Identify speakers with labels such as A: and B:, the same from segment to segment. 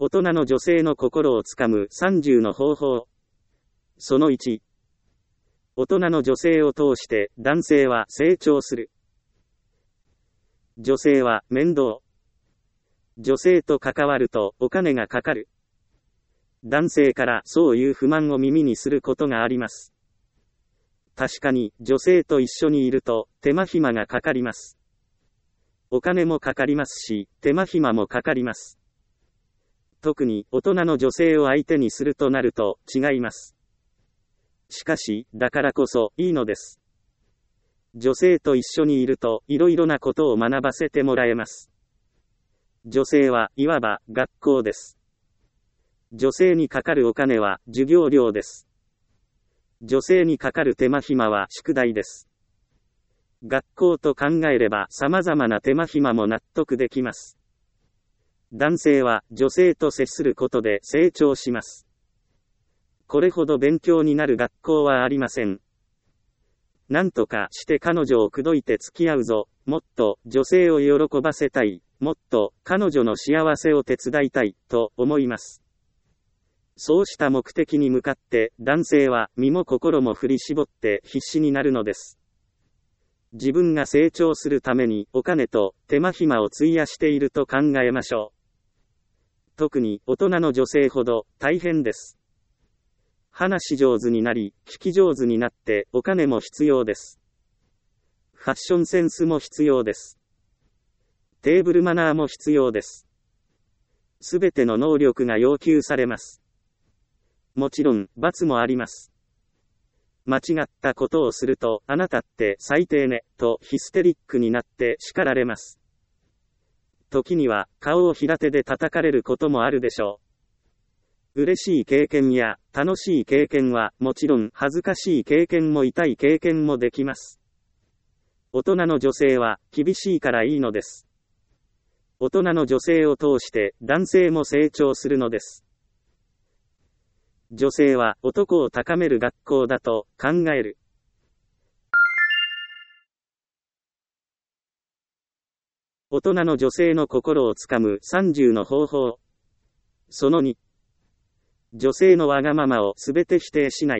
A: 大人の女性の心をつかむ30の方法。その1。大人の女性を通して男性は成長する。女性は面倒。女性と関わるとお金がかかる。男性からそういう不満を耳にすることがあります。確かに女性と一緒にいると手間暇がかかります。お金もかかりますし、手間暇もかかります。特に大人の女性を相手にするとなると違います。しかし、だからこそいいのです。女性と一緒にいるといろいろなことを学ばせてもらえます。女性はいわば学校です。女性にかかるお金は授業料です。女性にかかる手間暇は宿題です。学校と考えれば様々な手間暇も納得できます。男性は女性と接することで成長します。これほど勉強になる学校はありません。なんとかして彼女を口説いて付き合うぞ。もっと女性を喜ばせたい。もっと彼女の幸せを手伝いたいと思います。そうした目的に向かって男性は身も心も振り絞って必死になるのです。自分が成長するためにお金と手間暇を費やしていると考えましょう。特に大人の女性ほど大変です。話し上手になり、聞き上手になってお金も必要です。ファッションセンスも必要です。テーブルマナーも必要です。すべての能力が要求されます。もちろん、罰もあります。間違ったことをすると、あなたって最低ね、とヒステリックになって叱られます。時には、顔を平手で叩かれることもあるでしょう。嬉しい経験や、楽しい経験は、もちろん、恥ずかしい経験も痛い経験もできます。大人の女性は、厳しいからいいのです。大人の女性を通して、男性も成長するのです。女性は男を高める学校だと考える。大人の女性の心をつかむ30の方法。その2。女性のわがままをすべて否定しない。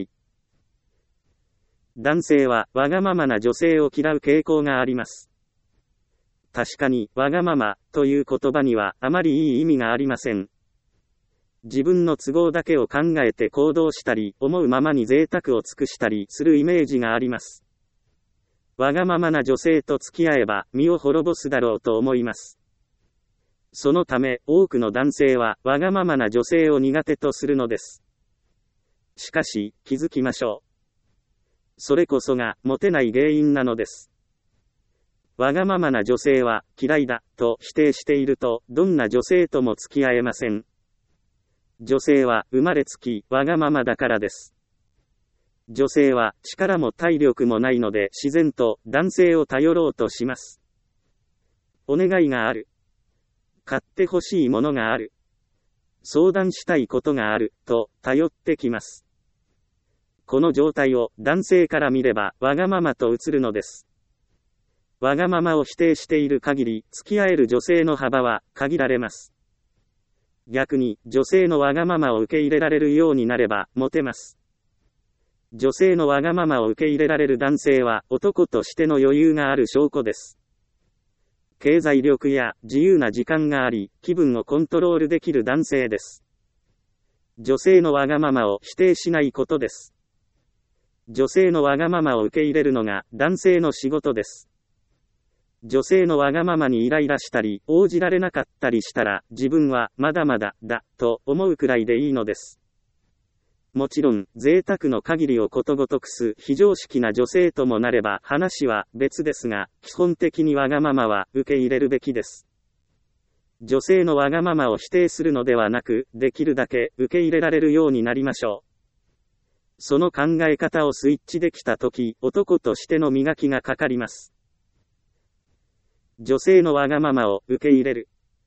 A: 男性はわがままな女性を嫌う傾向があります。確かに、わがままという言葉にはあまりいい意味がありません。自分の都合だけを考えて行動したり、思うままに贅沢を尽くしたりするイメージがあります。わがままな女性と付き合えば身を滅ぼすだろうと思います。そのため、多くの男性はわがままな女性を苦手とするのです。しかし、気づきましょう。それこそがモテない原因なのです。わがままな女性は嫌いだと否定していると、どんな女性とも付き合えません。女性は生まれつきわがままだからです。女性は力も体力もないので自然と男性を頼ろうとします。お願いがある。買ってほしいものがある。相談したいことがあると頼ってきます。この状態を男性から見ればわがままと映るのです。わがままを否定している限り付き合える女性の幅は限られます。逆に、女性のわがままを受け入れられるようになれば、モテます。女性のわがままを受け入れられる男性は、男としての余裕がある証拠です。経済力や自由な時間があり、気分をコントロールできる男性です。女性のわがままを否定しないことです。女性のわがままを受け入れるのが男性の仕事です。女性のわがままにイライラしたり、応じられなかったりしたら、自分はまだまだだと思うくらいでいいのです。もちろん、贅沢の限りをことごとくす非常識な女性ともなれば話は別ですが、基本的にわがままは受け入れるべきです。女性のわがままを否定するのではなく、できるだけ受け入れられるようになりましょう。その考え方をスイッチできたとき、男としての磨きがかかります。女性のわがままを受け入れる。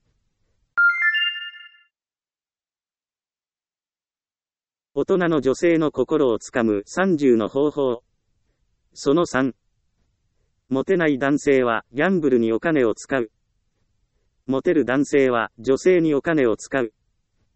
A: 大人の女性の心をつかむ30の方法。その3。モテない男性はギャンブルにお金を使う。モテる男性は女性にお金を使う。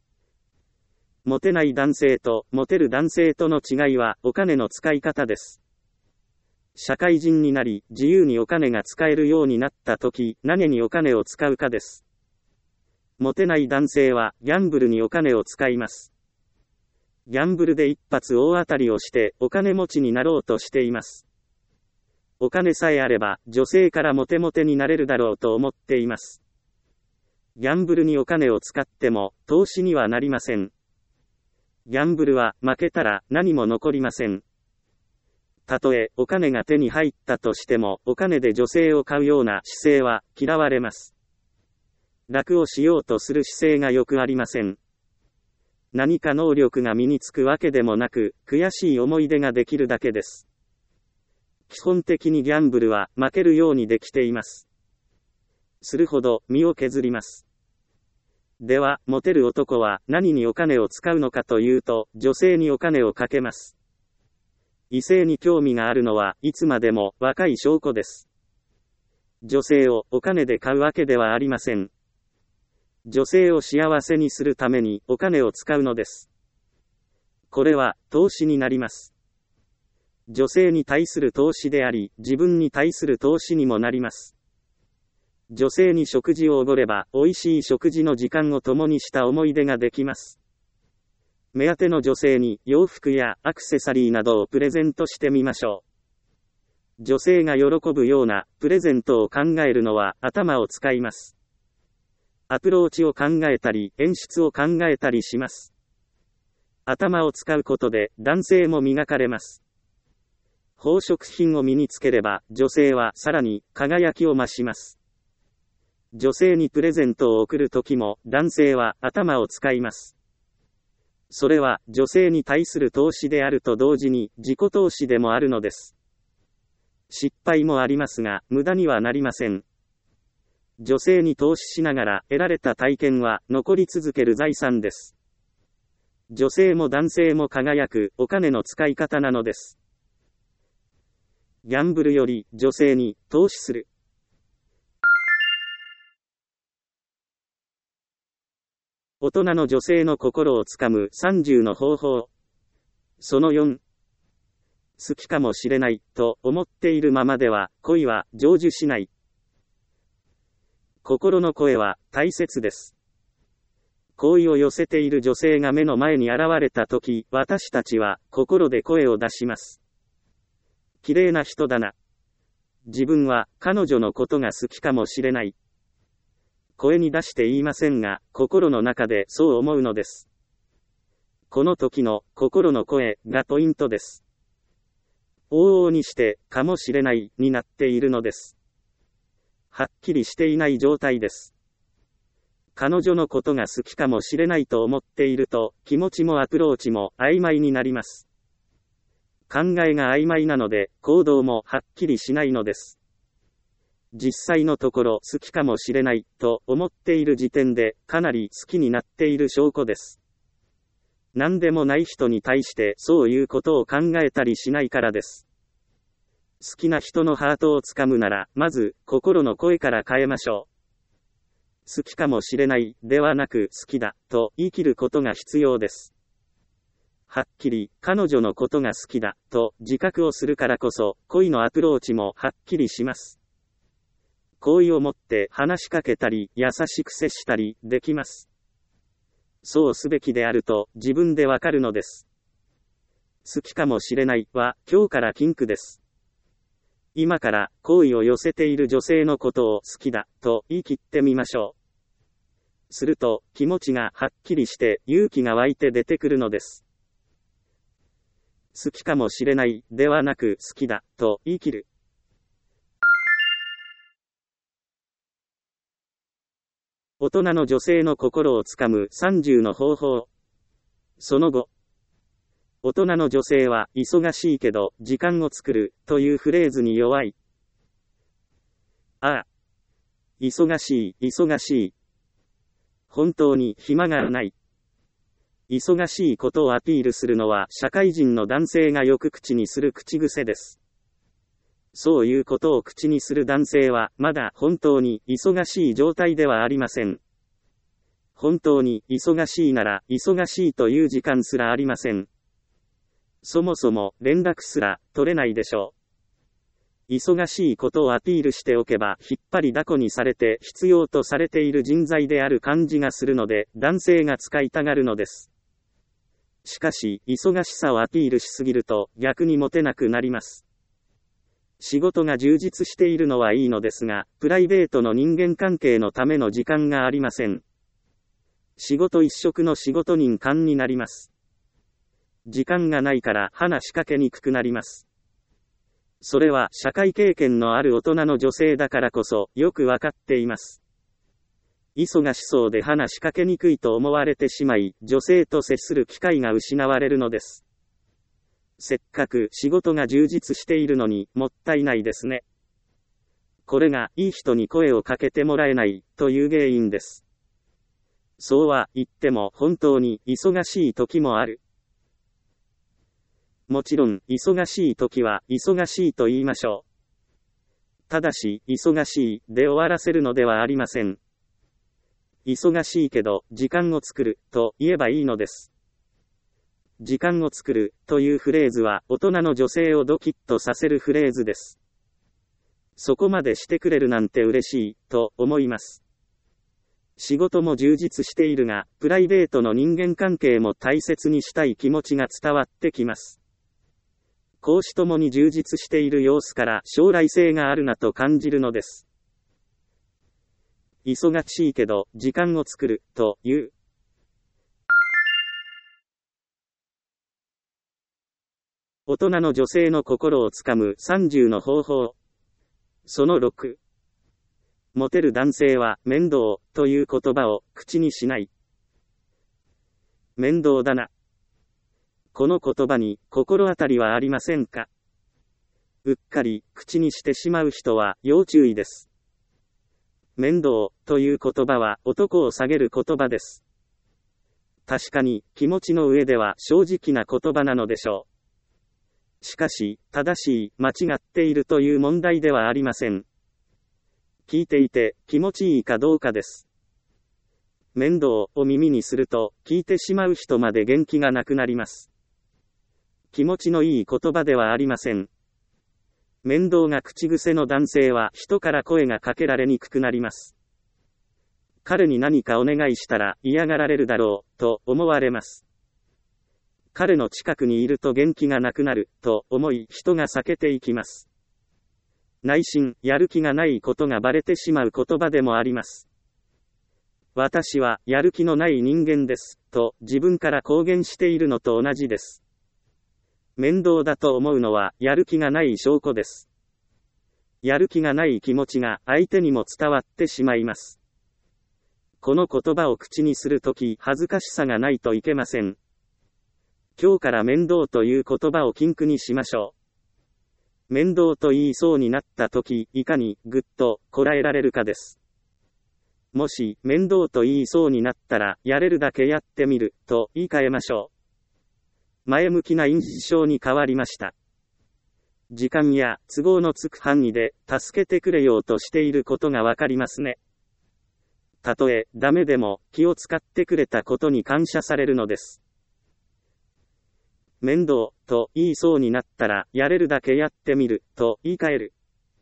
A: モテない男性とモテる男性との違いはお金の使い方です。社会人になり自由にお金が使えるようになった時、何にお金を使うかです。モテない男性はギャンブルにお金を使います。ギャンブルで一発大当たりをしてお金持ちになろうとしています。お金さえあれば女性からモテモテになれるだろうと思っています。ギャンブルにお金を使っても投資にはなりません。ギャンブルは負けたら何も残りません。たとえお金が手に入ったとしてもお金で女性を買うような姿勢は嫌われます。楽をしようとする姿勢がよくありません。何か能力が身につくわけでもなく、悔しい思い出ができるだけです。基本的にギャンブルは負けるようにできています。するほど身を削ります。では、モテる男は何にお金を使うのかというと、女性にお金をかけます。異性に興味があるのはいつまでも若い証拠です。女性をお金で買うわけではありません。女性を幸せにするためにお金を使うのです。これは投資になります。女性に対する投資であり、自分に対する投資にもなります。女性に食事をおごれば、美味しい食事の時間を共にした思い出ができます。目当ての女性に洋服やアクセサリーなどをプレゼントしてみましょう。女性が喜ぶようなプレゼントを考えるのは頭を使います。アプローチを考えたり演出を考えたりします。頭を使うことで男性も磨かれます。宝飾品を身につければ女性はさらに輝きを増します。女性にプレゼントを贈るときも男性は頭を使います。それは女性に対する投資であると同時に自己投資でもあるのです。失敗もありますが無駄にはなりません。女性に投資しながら得られた体験は残り続ける財産です。女性も男性も輝くお金の使い方なのです。ギャンブルより女性に投資する。大人の女性の心をつかむ30の方法。その4。好きかもしれないと思っているままでは恋は成就しない。心の声は大切です。好意を寄せている女性が目の前に現れたとき、私たちは心で声を出します。綺麗な人だな。自分は彼女のことが好きかもしれない。声に出して言いませんが、心の中でそう思うのです。この時の心の声がポイントです。往々にしてかもしれないになっているのです。はっきりしていない状態です。彼女のことが好きかもしれないと思っていると、気持ちもアプローチも曖昧になります。考えが曖昧なので、行動もはっきりしないのです。実際のところ好きかもしれないと思っている時点でかなり好きになっている証拠です。何でもない人に対してそういうことを考えたりしないからです。好きな人のハートをつかむならまず心の声から変えましょう。好きかもしれないではなく好きだと言い切ることが必要です。はっきり彼女のことが好きだと自覚をするからこそ恋のアプローチもはっきりします。好意を持って話しかけたり優しく接したりできます。そうすべきであると自分でわかるのです。好きかもしれないは今日から禁句です。今から好意を寄せている女性のことを好きだと言い切ってみましょう。すると気持ちがはっきりして勇気が湧いて出てくるのです。好きかもしれないではなく好きだと言い切る。大人の女性の心をつかむ30の方法。その後。大人の女性は忙しいけど時間を作るというフレーズに弱い。ああ。忙しい、忙しい。本当に暇がない。忙しいことをアピールするのは社会人の男性がよく口にする口癖です。そういうことを口にする男性はまだ本当に忙しい状態ではありません。 本当に忙しいなら忙しいという時間すらありません。そもそも連絡すら取れないでしょう。忙しいことをアピールしておけば引っ張りだこにされて必要とされている人材である感じがするので男性が使いたがるのです。しかし、忙しさをアピールしすぎると逆にモテなくなります。仕事が充実しているのはいいのですが、プライベートの人間関係のための時間がありません。仕事一色の仕事人間になります。時間がないから話しかけにくくなります。それは社会経験のある大人の女性だからこそよくわかっています。忙しそうで話しかけにくいと思われてしまい、女性と接する機会が失われるのです。せっかく仕事が充実しているのにもったいないですね。これがいい人に声をかけてもらえないという原因です。そうは言っても本当に忙しい時もある。もちろん忙しい時は忙しいと言いましょう。ただし忙しいで終わらせるのではありません。忙しいけど時間を作ると言えばいいのです。時間を作るというフレーズは大人の女性をドキッとさせるフレーズです。そこまでしてくれるなんて嬉しいと思います。仕事も充実しているが、プライベートの人間関係も大切にしたい気持ちが伝わってきます。公私ともに充実している様子から将来性があるなと感じるのです。忙しいけど時間を作るという。大人の女性の心をつかむ30の方法。その6。モテる男性は面倒という言葉を口にしない。面倒だな。この言葉に心当たりはありませんか？うっかり口にしてしまう人は要注意です。面倒という言葉は男を下げる言葉です。確かに気持ちの上では正直な言葉なのでしょう。しかし、正しい、間違っているという問題ではありません。聞いていて気持ちいいかどうかです。面倒を耳にすると聞いてしまう人まで元気がなくなります。気持ちのいい言葉ではありません。面倒が口癖の男性は人から声がかけられにくくなります。彼に何かお願いしたら嫌がられるだろうと思われます。彼の近くにいると元気がなくなると思い人が避けていきます。内心、やる気がないことがバレてしまう言葉でもあります。私はやる気のない人間ですと自分から公言しているのと同じです。面倒だと思うのはやる気がない証拠です。やる気がない気持ちが相手にも伝わってしまいます。この言葉を口にするとき恥ずかしさがないといけません。今日から面倒という言葉を禁句にしましょう。面倒と言いそうになったとき、いかにぐっとこらえられるかです。もし面倒と言いそうになったら、やれるだけやってみると言い換えましょう。前向きな印象に変わりました。時間や都合のつく範囲で助けてくれようとしていることがわかりますね。たとえダメでも気を使ってくれたことに感謝されるのです。面倒と言いそうになったらやれるだけやってみると言い換える。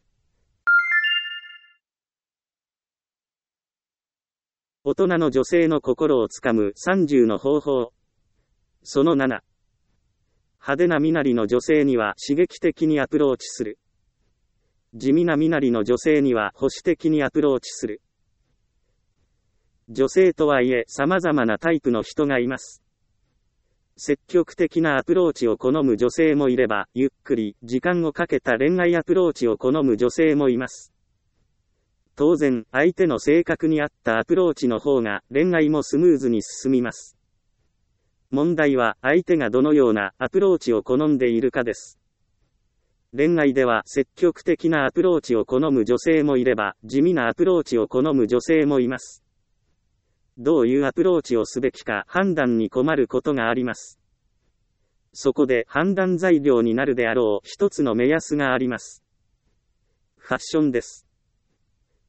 A: 大人の女性の心をつかむ30の方法。その7。派手な身なりの女性には刺激的にアプローチする。地味な身なりの女性には保守的にアプローチする。女性とはいえ様々なタイプの人がいます。積極的なアプローチを好む女性もいれば、ゆっくり時間をかけた恋愛アプローチを好む女性もいます。当然、相手の性格に合ったアプローチの方が恋愛もスムーズに進みます。問題は相手がどのようなアプローチを好んでいるかです。恋愛では積極的なアプローチを好む女性もいれば、地味なアプローチを好む女性もいます。どういうアプローチをすべきか判断に困ることがあります。そこで判断材料になるであろう一つの目安があります。ファッションです。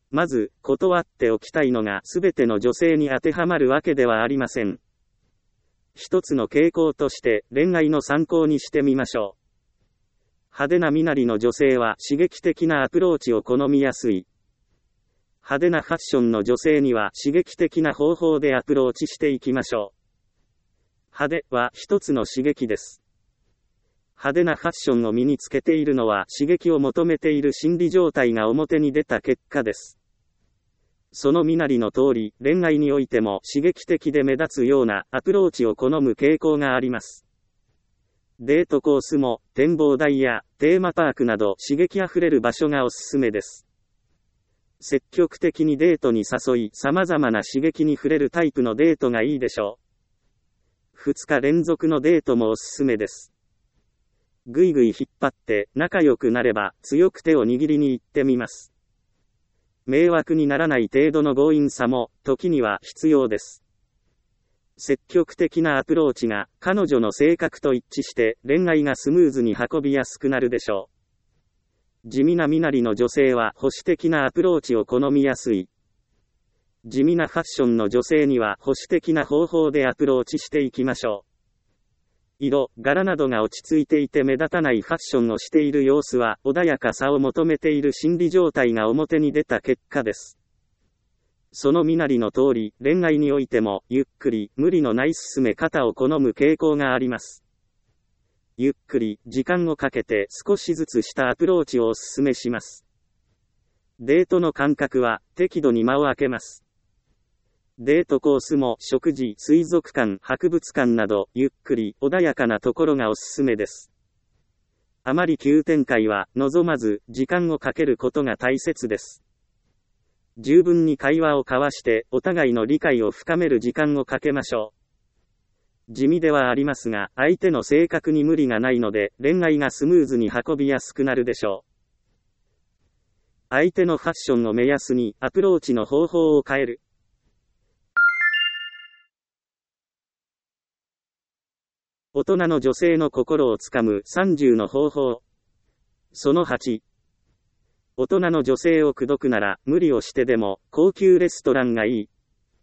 A: まず、断っておきたいのがすべての女性に当てはまるわけではありません。一つの傾向として恋愛の参考にしてみましょう。派手な身なりの女性は刺激的なアプローチを好みやすい。派手なファッションの女性には刺激的な方法でアプローチしていきましょう。派手は一つの刺激です。派手なファッションを身につけているのは刺激を求めている心理状態が表に出た結果です。その身なりの通り、恋愛においても刺激的で目立つようなアプローチを好む傾向があります。デートコースも展望台やテーマパークなど刺激あふれる場所がおすすめです。積極的にデートに誘い、様々な刺激に触れるタイプのデートがいいでしょう。2日連続のデートもおすすめです。ぐいぐい引っ張って仲良くなれば強く手を握りに行ってみます。迷惑にならない程度の強引さも時には必要です。積極的なアプローチが彼女の性格と一致して恋愛がスムーズに運びやすくなるでしょう。地味な身なりの女性は保守的なアプローチを好みやすい。地味なファッションの女性には保守的な方法でアプローチしていきましょう。色、柄などが落ち着いていて目立たないファッションをしている様子は穏やかさを求めている心理状態が表に出た結果です。その身なりの通り、恋愛においてもゆっくり、無理のない進め方を好む傾向があります。ゆっくり、時間をかけて少しずつしたアプローチをお勧めします。デートの間隔は適度に間を空けます。デートコースも食事、水族館、博物館などゆっくり、穏やかなところがおすすめです。あまり急展開は望まず、時間をかけることが大切です。十分に会話を交わしてお互いの理解を深める時間をかけましょう。地味ではありますが、相手の性格に無理がないので、恋愛がスムーズに運びやすくなるでしょう。相手のファッションを目安にアプローチの方法を変える。大人の女性の心をつかむ30の方法。その8。大人の女性を口説くなら無理をしてでも高級レストランがいい。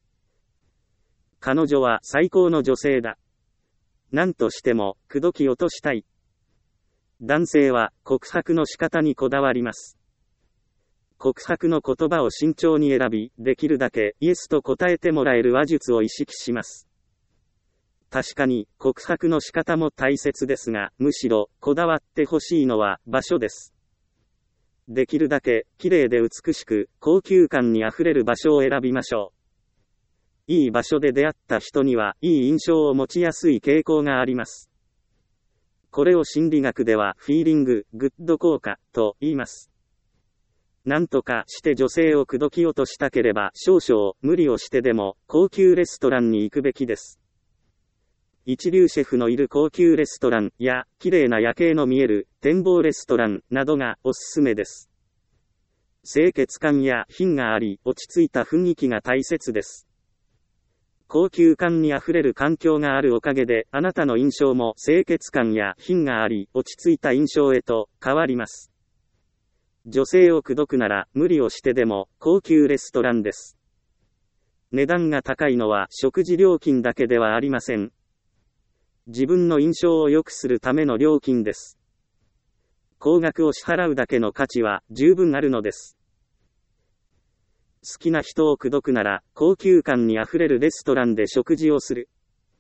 A: 彼女は最高の女性だ。何としても口説き落としたい。男性は告白の仕方にこだわります。告白の言葉を慎重に選び、できるだけイエスと答えてもらえる話術を意識します。確かに告白の仕方も大切ですが、むしろこだわってほしいのは場所です。できるだけ綺麗で美しく高級感にあふれる場所を選びましょう。いい場所で出会った人にはいい印象を持ちやすい傾向があります。これを心理学ではフィーリング、グッド効果と言います。なんとかして女性を口説き落としたければ少々無理をしてでも高級レストランに行くべきです。一流シェフのいる高級レストランや綺麗な夜景の見える展望レストランなどがおすすめです。清潔感や品があり落ち着いた雰囲気が大切です。高級感にあふれる環境があるおかげであなたの印象も清潔感や品があり落ち着いた印象へと変わります。女性を口説くなら無理をしてでも高級レストランです。値段が高いのは食事料金だけではありません。自分の印象を良くするための料金です。高額を支払うだけの価値は十分あるのです。好きな人を口説くなら高級感にあふれるレストランで食事をする。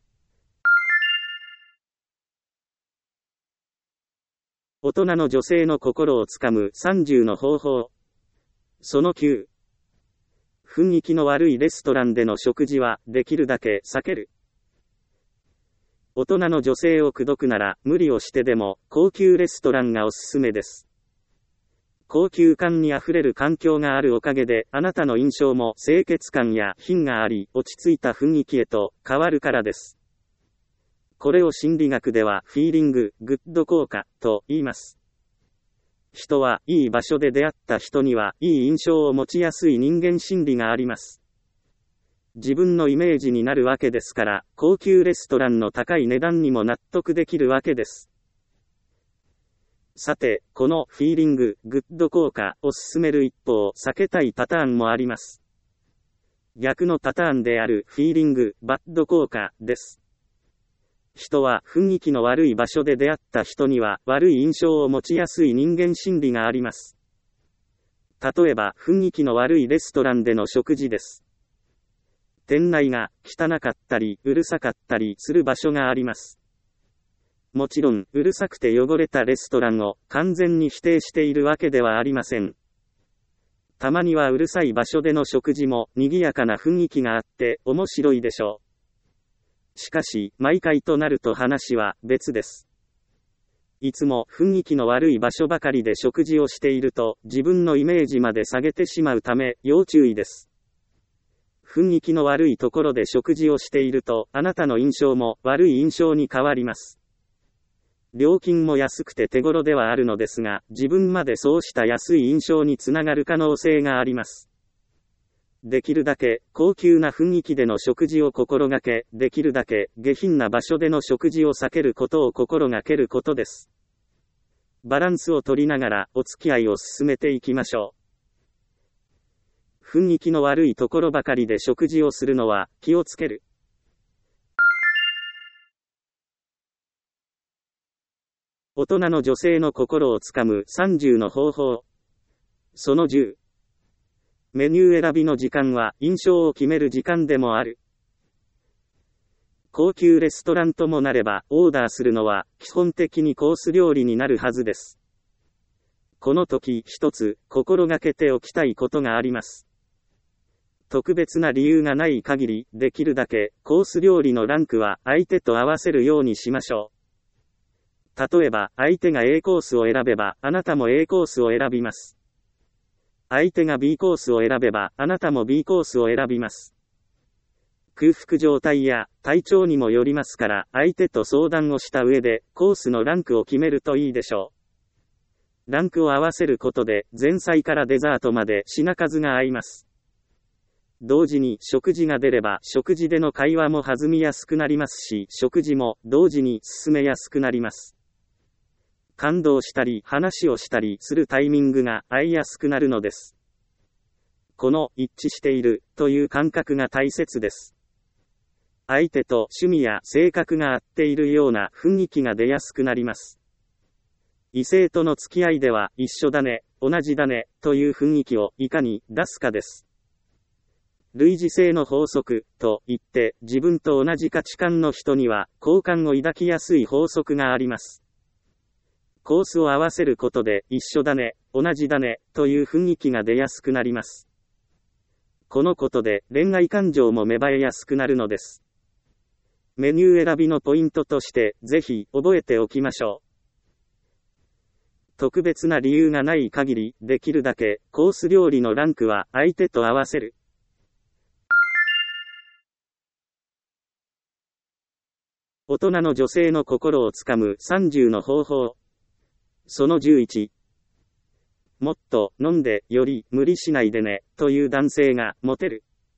A: 大人の女性の心をつかむ30の方法。その9。雰囲気の悪いレストランでの食事はできるだけ避ける。大人の女性を口説くなら無理をしてでも高級レストランがおすすめです。高級感にあふれる環境があるおかげであなたの印象も清潔感や品があり落ち着いた雰囲気へと変わるからです。これを心理学ではフィーリング、グッド効果と言います。人はいい場所で出会った人にはいい印象を持ちやすい人間心理があります。自分のイメージになるわけですから、高級レストランの高い値段にも納得できるわけです。 さて、このフィーリング、グッド効果を進める一方、避けたいパターンもあります。逆のパターンであるフィーリング、バッド効果です。人は雰囲気の悪い場所で出会った人には悪い印象を持ちやすい人間心理があります。例えば、雰囲気の悪いレストランでの食事です。店内が汚かったり、うるさかったりする場所があります。もちろん、うるさくて汚れたレストランを完全に否定しているわけではありません。たまにはうるさい場所での食事も賑やかな雰囲気があって面白いでしょう。しかし、毎回となると話は別です。いつも雰囲気の悪い場所ばかりで食事をしていると自分のイメージまで下げてしまうため要注意です。雰囲気の悪いところで食事をしているとあなたの印象も悪い印象に変わります。料金も安くて手頃ではあるのですが、自分までそうした安い印象につながる可能性があります。できるだけ高級な雰囲気での食事を心がけ、できるだけ下品な場所での食事を避けることを心がけることです。バランスを取りながらお付き合いを進めていきましょう。雰囲気の悪いところばかりで食事をするのは気をつける。大人の女性の心をつかむ30の方法。その10。メニュー選びの時間は印象を決める時間でもある。高級レストランともなれば、オーダーするのは基本的にコース料理になるはずです。この時一つ心がけておきたいことがあります。特別な理由がない限り、できるだけコース料理のランクは相手と合わせるようにしましょう。例えば、相手が A コースを選べば、あなたも A コースを選びます。相手が B コースを選べば、あなたも B コースを選びます。空腹状態や体調にもよりますから、相手と相談をした上で、コースのランクを決めるといいでしょう。ランクを合わせることで、前菜からデザートまで品数が合います。同時に食事が出れば、食事での会話も弾みやすくなりますし、食事も同時に進めやすくなります。感動したり話をしたりするタイミングが合いやすくなるのです。この一致しているという感覚が大切です。相手と趣味や性格が合っているような雰囲気が出やすくなります。異性との付き合いでは一緒だね、同じだねという雰囲気をいかに出すかです。類似性の法則といって自分と同じ価値観の人には好感を抱きやすい法則があります。コースを合わせることで一緒だね、同じだねという雰囲気が出やすくなります。このことで恋愛感情も芽生えやすくなるのです。メニュー選びのポイントとしてぜひ覚えておきましょう。特別な理由がない限りできるだけコース料理のランクは相手と合わせる。大人の女性の心をつかむ30の方法。その11。もっと飲んでより無理しないでねという男性がモテる。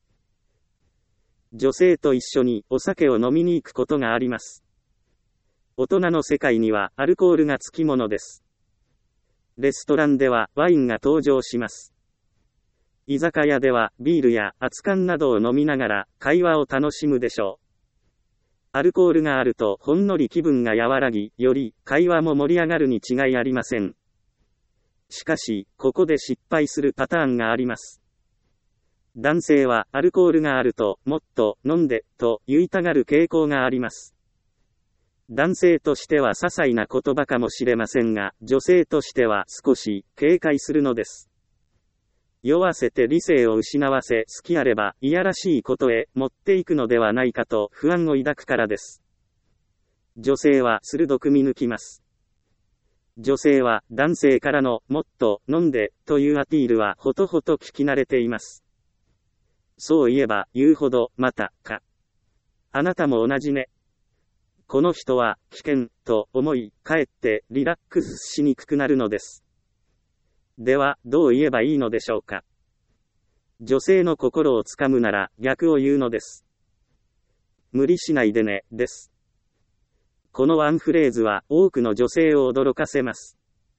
A: 女性と一緒にお酒を飲みに行くことがあります。大人の世界にはアルコールがつきものです。レストランではワインが登場します。居酒屋ではビールや熱燗などを飲みながら会話を楽しむでしょう。アルコールがあるとほんのり気分が和らぎ、より会話も盛り上がるに違いありません。しかし、ここで失敗するパターンがあります。男性はアルコールがあるともっと飲んでと言いたがる傾向があります。男性としては些細な言葉かもしれませんが、女性としては少し警戒するのです。酔わせて理性を失わせ、好きあればいやらしいことへ持っていくのではないかと不安を抱くからです。女性は鋭く見抜きます。女性は男性からのもっと飲んでというアピールはほとほと聞き慣れています。そういえば言うほどまたか。あなたも同じね。この人は危険と思い、かえってリラックスしにくくなるのです。では、どう言えばいいのでしょうか。女性の心をつかむなら逆を言うのです。無理しないでね、です。このワンフレーズは多くの女性を驚かせます。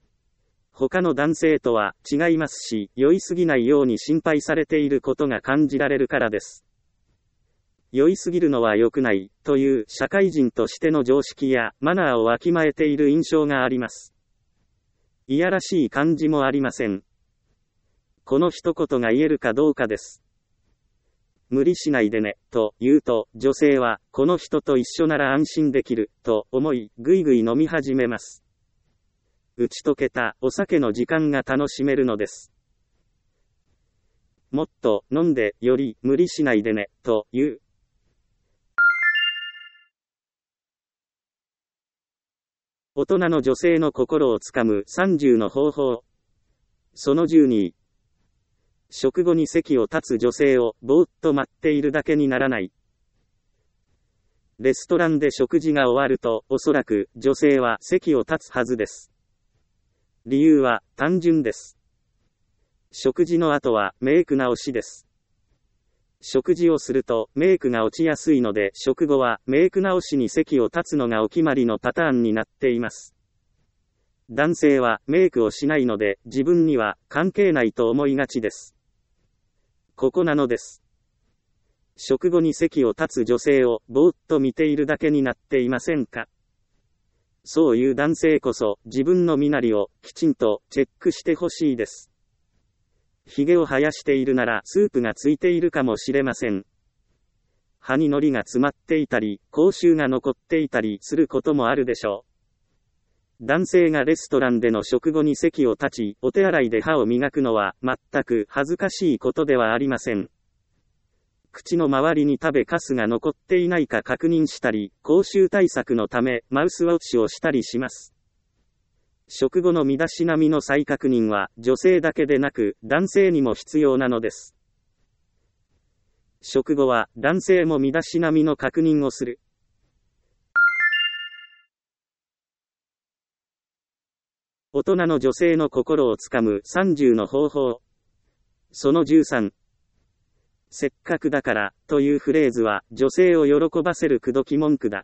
A: 他の男性とは違いますし、酔いすぎないように心配されていることが感じられるからです。酔いすぎるのは良くない、という社会人としての常識やマナーをわきまえている印象があります。いやらしい感じもありません。この一言が言えるかどうかです。無理しないでね、と言うと、女性は、この人と一緒なら安心できる、と思い、ぐいぐい飲み始めます。打ち解けたお酒の時間が楽しめるのです。もっと飲んで、より無理しないでね、という。大人の女性の心をつかむ30の方法。その12。食後に席を立つ女性をぼーっと待っているだけにならない。レストランで食事が終わると、おそらく女性は席を立つはずです。理由は単純です。食事の後はメイク直しです。食事をするとメイクが落ちやすいので、食後はメイク直しに席を立つのがお決まりのパターンになっています。男性はメイクをしないので、自分には関係ないと思いがちです。ここなのです。食後に席を立つ女性をぼーっと見ているだけになっていませんか？そういう男性こそ自分の身なりをきちんとチェックしてほしいです。髭を生やしているならスープがついているかもしれません。歯に海苔が詰まっていたり、口臭が残っていたりすることもあるでしょう。男性がレストランでの食後に席を立ち、お手洗いで歯を磨くのは全く恥ずかしいことではありません。口の周りに食べかすが残っていないか確認したり、口臭対策のためマウスウォッシュをしたりします。食後の身だしなみの再確認は女性だけでなく男性にも必要なのです。食後は男性も身だしなみの確認をする。大人の女性の心をつかむ30の方法。その13。せっかくだから、というフレーズは女性を喜ばせる口説き文句だ。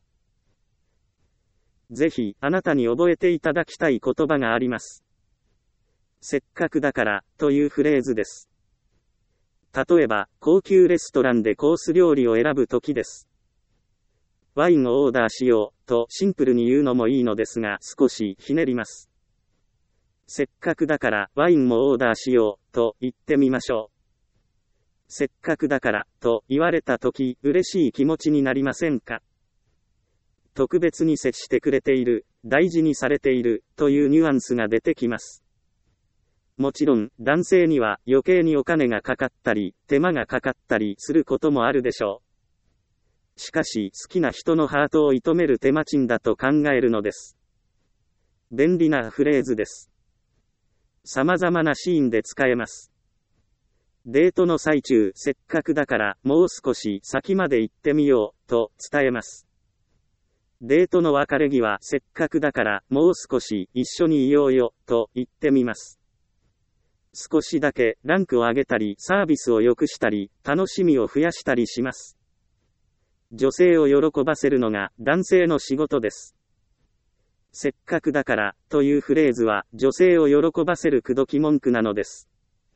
A: ぜひ、あなたに覚えていただきたい言葉があります。せっかくだから、というフレーズです。例えば、高級レストランでコース料理を選ぶときです。ワインをオーダーしよう、とシンプルに言うのもいいのですが、少しひねります。せっかくだから、ワインもオーダーしよう、と言ってみましょう。せっかくだから、と言われたとき、嬉しい気持ちになりませんか？特別に接してくれている、大事にされている、というニュアンスが出てきます。もちろん、男性には余計にお金がかかったり、手間がかかったりすることもあるでしょう。しかし、好きな人のハートを射止める手間賃だと考えるのです。便利なフレーズです。様々なシーンで使えます。デートの最中、せっかくだから、もう少し先まで行ってみよう、と伝えます。デートの別れ際、せっかくだから、もう少し一緒にいようよ、と言ってみます。少しだけランクを上げたり、サービスを良くしたり、楽しみを増やしたりします。女性を喜ばせるのが男性の仕事です。せっかくだから、というフレーズは、女性を喜ばせる口説き文句なのです。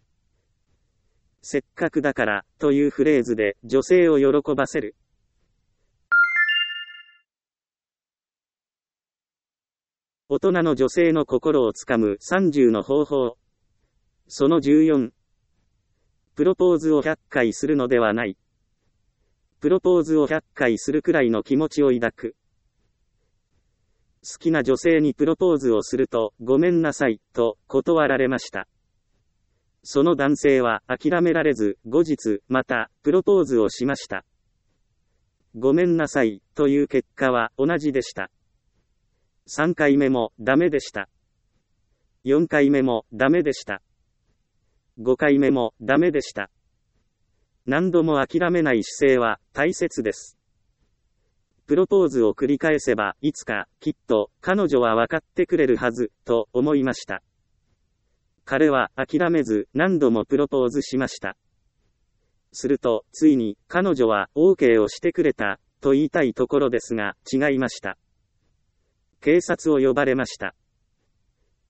A: せっかくだから、というフレーズで、女性を喜ばせる。大人の女性の心をつかむ30の方法。その14。プロポーズを100回するのではない。プロポーズを100回するくらいの気持ちを抱く。好きな女性にプロポーズをすると、ごめんなさい、と断られました。その男性は諦められず、後日、また、プロポーズをしました。ごめんなさい、という結果は同じでした。3回目もダメでした。4回目もダメでした。5回目もダメでした。何度も諦めない姿勢は大切です。プロポーズを繰り返せば、いつか、きっと、彼女は分かってくれるはず、と思いました。彼は諦めず、何度もプロポーズしました。すると、ついに、彼女は OK をしてくれた、と言いたいところですが、違いました。警察を呼ばれました。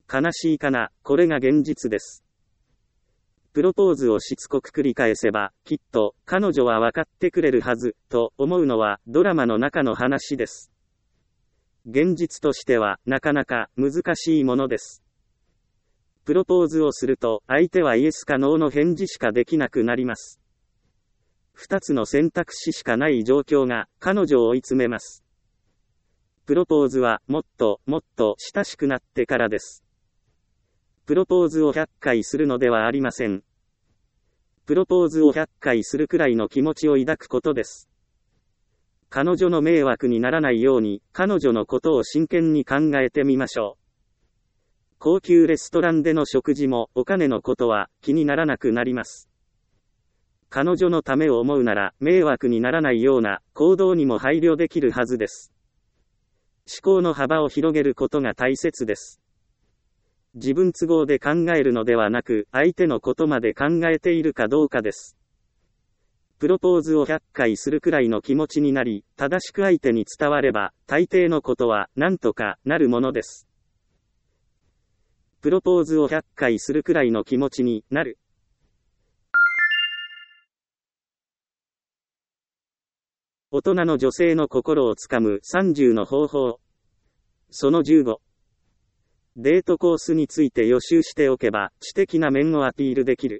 A: 悲しいかな、これが現実です。プロポーズをしつこく繰り返せば、きっと、彼女は分かってくれるはず、と思うのはドラマの中の話です。現実としては、なかなか難しいものです。プロポーズをすると、相手はイエスかノーの返事しかできなくなります。二つの選択肢しかない状況が、彼女を追い詰めます。プロポーズは、もっと親しくなってからです。プロポーズを100回するのではありません。プロポーズを100回するくらいの気持ちを抱くことです。彼女の迷惑にならないように、彼女のことを真剣に考えてみましょう。高級レストランでの食事も、お金のことは気にならなくなります。彼女のためを思うなら、迷惑にならないような行動にも配慮できるはずです。思考の幅を広げることが大切です。自分都合で考えるのではなく、相手のことまで考えているかどうかです。プロポーズを100回するくらいの気持ちになり、正しく相手に伝われば、大抵のことは何とかなるものです。プロポーズを100回するくらいの気持ちになる。大人の女性の心をつかむ30の方法。その15。デートコースについて予習しておけば、知的な面をアピールできる。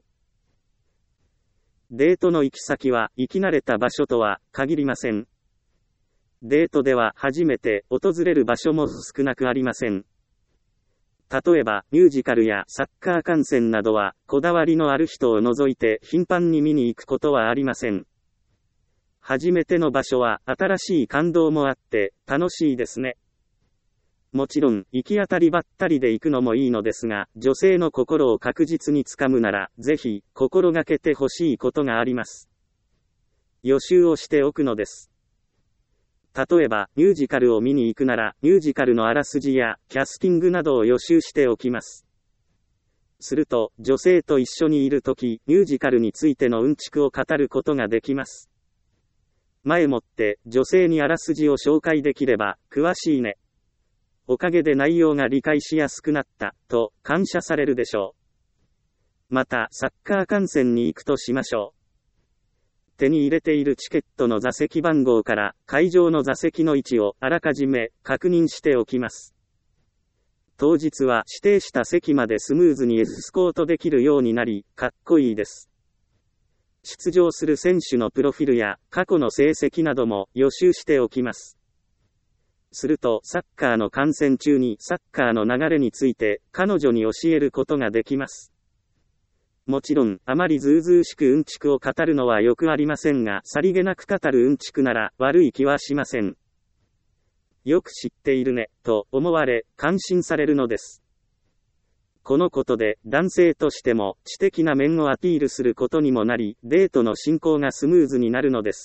A: デートの行き先は、行き慣れた場所とは限りません。デートでは初めて訪れる場所も少なくありません。例えば、ミュージカルやサッカー観戦などは、こだわりのある人を除いて頻繁に見に行くことはありません。初めての場所は、新しい感動もあって、楽しいですね。もちろん、行き当たりばったりで行くのもいいのですが、女性の心を確実につかむなら、ぜひ、心がけてほしいことがあります。予習をしておくのです。例えば、ミュージカルを見に行くなら、ミュージカルのあらすじや、キャスティングなどを予習しておきます。すると、女性と一緒にいるとき、ミュージカルについてのうんちくを語ることができます。前もって、女性にあらすじを紹介できれば、詳しいね。おかげで内容が理解しやすくなった、と、感謝されるでしょう。また、サッカー観戦に行くとしましょう。手に入れているチケットの座席番号から、会場の座席の位置をあらかじめ確認しておきます。当日は指定した席までスムーズにエスコートできるようになり、かっこいいです。出場する選手のプロフィルや過去の成績なども予習しておきます。すると、サッカーの観戦中にサッカーの流れについて彼女に教えることができます。もちろん、あまりずうずうしくうんちくを語るのはよくありませんが、さりげなく語るうんちくなら悪い気はしません。よく知っているね、と思われ、感心されるのです。このことで、男性としても知的な面をアピールすることにもなり、デートの進行がスムーズになるのです。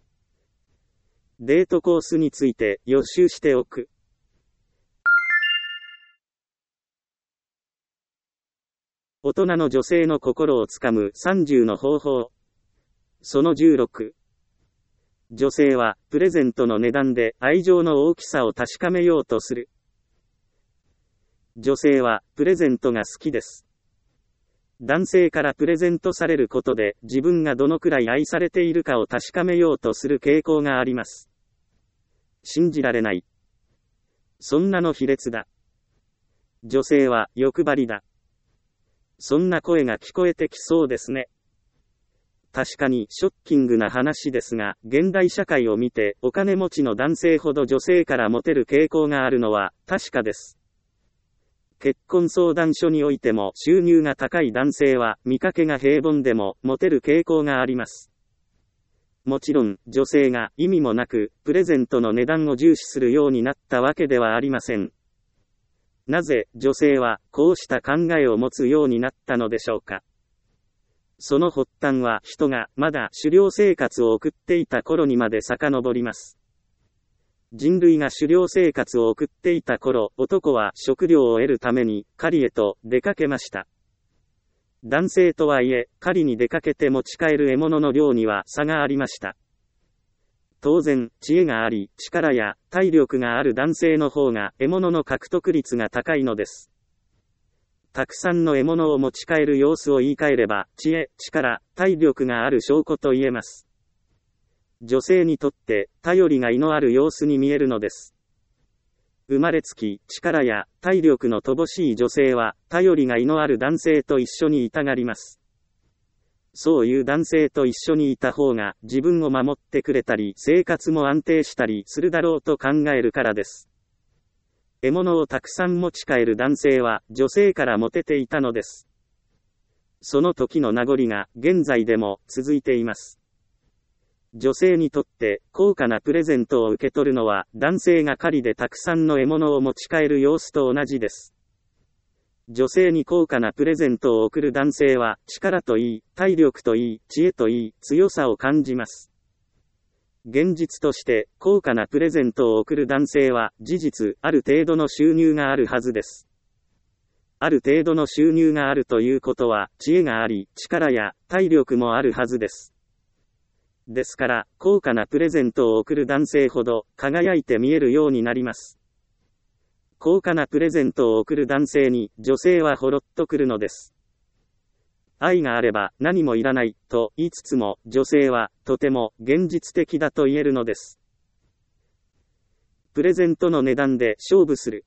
A: デートコースについて予習しておく。大人の女性の心をつかむ30の方法。その16。女性は、プレゼントの値段で愛情の大きさを確かめようとする。女性は、プレゼントが好きです。男性からプレゼントされることで、自分がどのくらい愛されているかを確かめようとする傾向があります。信じられない。そんなの卑劣だ。女性は、欲張りだ。そんな声が聞こえてきそうですね。確かにショッキングな話ですが、現代社会を見てお金持ちの男性ほど女性からモテる傾向があるのは確かです。結婚相談所においても収入が高い男性は見かけが平凡でもモテる傾向があります。もちろん女性が意味もなくプレゼントの値段を重視するようになったわけではありません。なぜ女性はこうした考えを持つようになったのでしょうか。その発端は人がまだ狩猟生活を送っていた頃にまで遡ります。人類が狩猟生活を送っていた頃、男は食料を得るために狩りへと出かけました。男性とはいえ、狩りに出かけて持ち帰る獲物の量には差がありました。当然、知恵があり、力や体力がある男性の方が獲物の獲得率が高いのです。 たくさんの獲物を持ち帰る様子を言い換えれば、知恵、力、体力がある証拠と言えます。女性にとって、頼りがいのある様子に見えるのです。生まれつき、力や体力の乏しい女性は、頼りがいのある男性と一緒にいたがります。そういう男性と一緒にいた方が、自分を守ってくれたり、生活も安定したりするだろうと考えるからです。獲物をたくさん持ち帰る男性は、女性からモテていたのです。その時の名残が、現在でも続いています。女性にとって高価なプレゼントを受け取るのは男性が狩りでたくさんの獲物を持ち帰る様子と同じです。女性に高価なプレゼントを贈る男性は力といい、体力といい、知恵といい、強さを感じます。現実として高価なプレゼントを贈る男性は事実ある程度の収入があるはずです。ある程度の収入があるということは知恵があり、力や体力もあるはずです。ですから、高価なプレゼントを贈る男性ほど、輝いて見えるようになります。高価なプレゼントを贈る男性に、女性はほろっとくるのです。愛があれば、何もいらない、と言いつつも、女性は、とても、現実的だと言えるのです。プレゼントの値段で勝負する。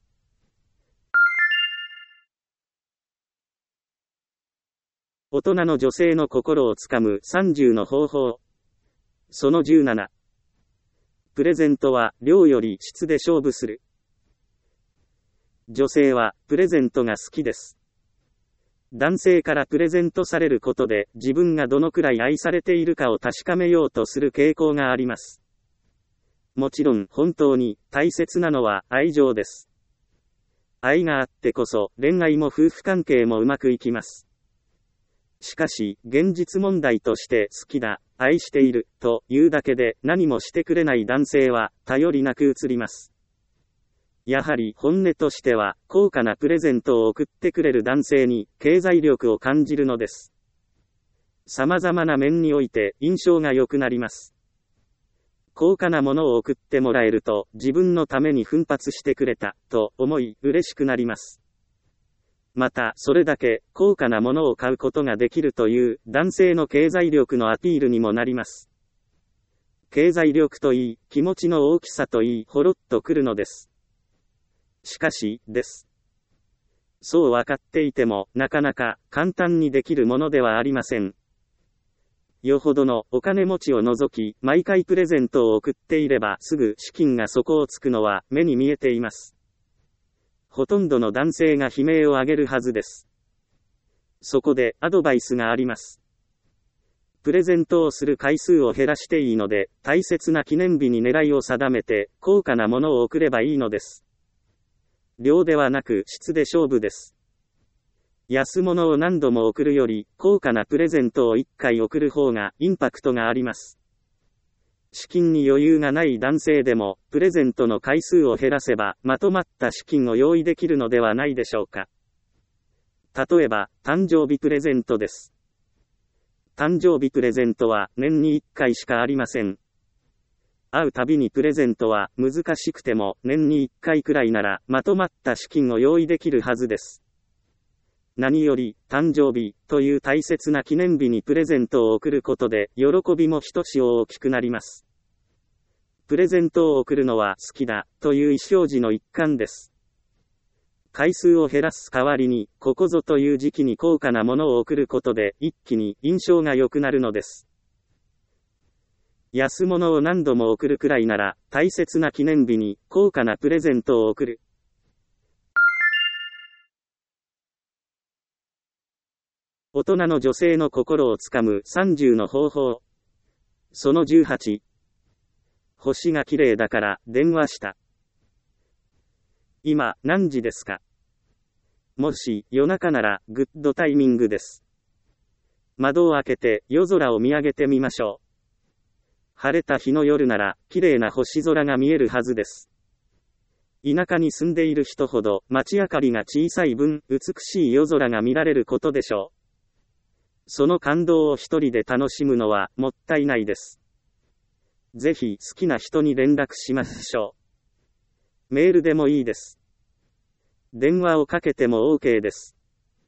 A: 大人の女性の心をつかむ30の方法。その17。プレゼントは量より質で勝負する。女性はプレゼントが好きです。男性からプレゼントされることで自分がどのくらい愛されているかを確かめようとする傾向があります。もちろん本当に大切なのは愛情です。愛があってこそ恋愛も夫婦関係もうまくいきます。しかし、現実問題として好きだ、愛している、というだけで何もしてくれない男性は頼りなく映ります。やはり本音としては、高価なプレゼントを贈ってくれる男性に経済力を感じるのです。様々な面において印象が良くなります。高価なものを贈ってもらえると、自分のために奮発してくれた、と思い嬉しくなります。また、それだけ高価なものを買うことができるという男性の経済力のアピールにもなります。経済力といい、気持ちの大きさといい、ほろっとくるのです。しかし、です。そう分かっていても、なかなか簡単にできるものではありません。よほどのお金持ちを除き、毎回プレゼントを贈っていればすぐ資金が底をつくのは目に見えています。ほとんどの男性が悲鳴を上げるはずです。そこでアドバイスがあります。プレゼントをする回数を減らしていいので、大切な記念日に狙いを定めて、高価なものを贈ればいいのです。量ではなく質で勝負です。安物を何度も贈るより、高価なプレゼントを1回贈る方がインパクトがあります。資金に余裕がない男性でも、プレゼントの回数を減らせば、まとまった資金を用意できるのではないでしょうか。例えば、誕生日プレゼントです。誕生日プレゼントは年に1回しかありません。会うたびにプレゼントは難しくても年に1回くらいならまとまった資金を用意できるはずです。何より誕生日という大切な記念日にプレゼントを贈ることで喜びもひとしお大きくなります。プレゼントを贈るのは好きだという意思表示の一環です。回数を減らす代わりに、ここぞという時期に高価なものを贈ることで一気に印象が良くなるのです。安物を何度も贈るくらいなら、大切な記念日に高価なプレゼントを贈る。大人の女性の心をつかむ30の方法。その18。星が綺麗だから電話した。今何時ですか？もし夜中ならグッドタイミングです。窓を開けて夜空を見上げてみましょう。晴れた日の夜なら綺麗な星空が見えるはずです。田舎に住んでいる人ほど街明かりが小さい分美しい夜空が見られることでしょう。その感動を一人で楽しむのはもったいないです。ぜひ好きな人に連絡しましょう。メールでもいいです。電話をかけても OK です。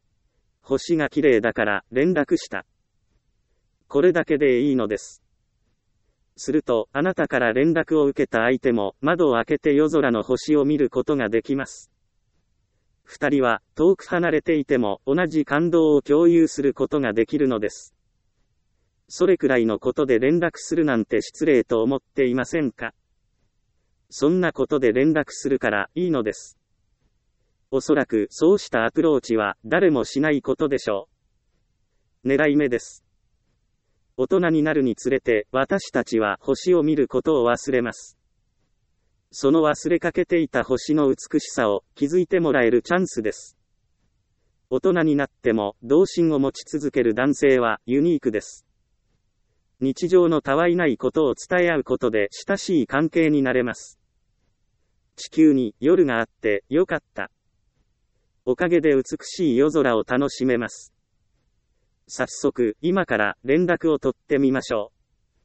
A: 星が綺麗だから連絡した。これだけでいいのです。すると、あなたから連絡を受けた相手も窓を開けて夜空の星を見ることができます。二人は遠く離れていても同じ感動を共有することができるのです。それくらいのことで連絡するなんて失礼と思っていませんか？そんなことで連絡するからいいのです。おそらくそうしたアプローチは誰もしないことでしょう。狙い目です。大人になるにつれて私たちは星を見ることを忘れます。その忘れかけていた星の美しさを気づいてもらえるチャンスです。大人になっても童心を持ち続ける男性はユニークです。日常のたわいないことを伝え合うことで親しい関係になれます。地球に夜があってよかった。おかげで美しい夜空を楽しめます。早速、今から連絡を取ってみましょう。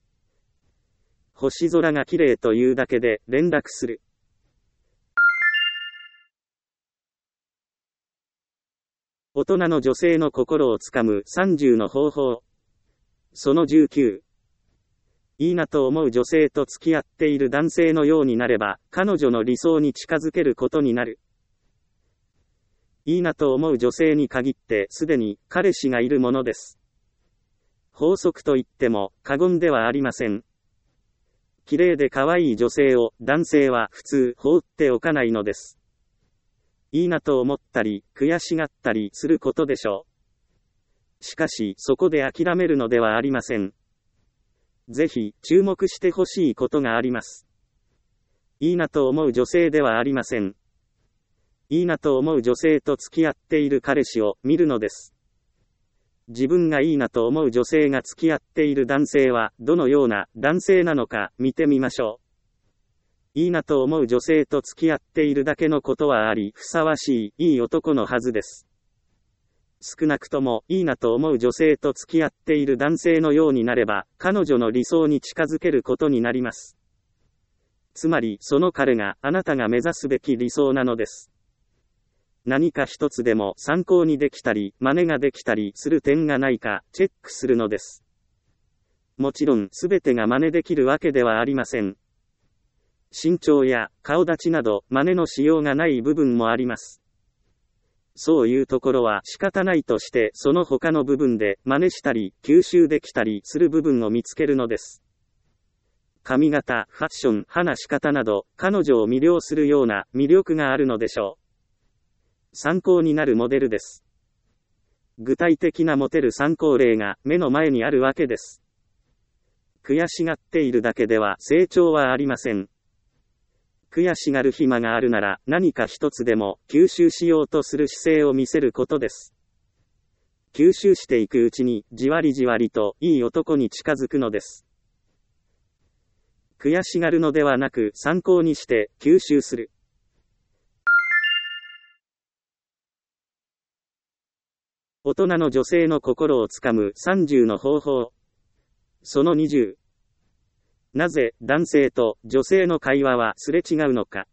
A: 星空が綺麗というだけで連絡する。大人の女性の心をつかむ30の方法。その19。いいなと思う女性と付き合っている男性のようになれば、彼女の理想に近づけることになる。いいなと思う女性に限ってすでに彼氏がいるものです。法則といっても過言ではありません。綺麗で可愛い女性を男性は普通放っておかないのです。いいなと思ったり悔しがったりすることでしょう。しかしそこで諦めるのではありません。ぜひ注目してほしいことがあります。いいなと思う女性ではありません。いいなと思う女性と付き合っている彼氏を見るのです。自分がいいなと思う女性が付き合っている男性はどのような男性なのか見てみましょう。いいなと思う女性と付き合っているだけのことはあり、ふさわしいいい男のはずです。少なくともいいなと思う女性と付き合っている男性のようになれば、彼女の理想に近づけることになります。つまりその彼があなたが目指すべき理想なのです。何か一つでも参考にできたり、真似ができたりする点がないか、チェックするのです。もちろん、すべてが真似できるわけではありません。身長や顔立ちなど、真似のしようがない部分もあります。そういうところは仕方ないとして、その他の部分で真似したり、吸収できたりする部分を見つけるのです。髪型、ファッション、話し方など、彼女を魅了するような魅力があるのでしょう。参考になるモデルです。具体的なモテる参考例が目の前にあるわけです。悔しがっているだけでは成長はありません。悔しがる暇があるなら何か一つでも吸収しようとする姿勢を見せることです。吸収していくうちにじわりじわりといい男に近づくのです。悔しがるのではなく参考にして吸収する。大人の女性の心をつかむ30の方法。その20。なぜ男性と女性の会話はすれ違うのか。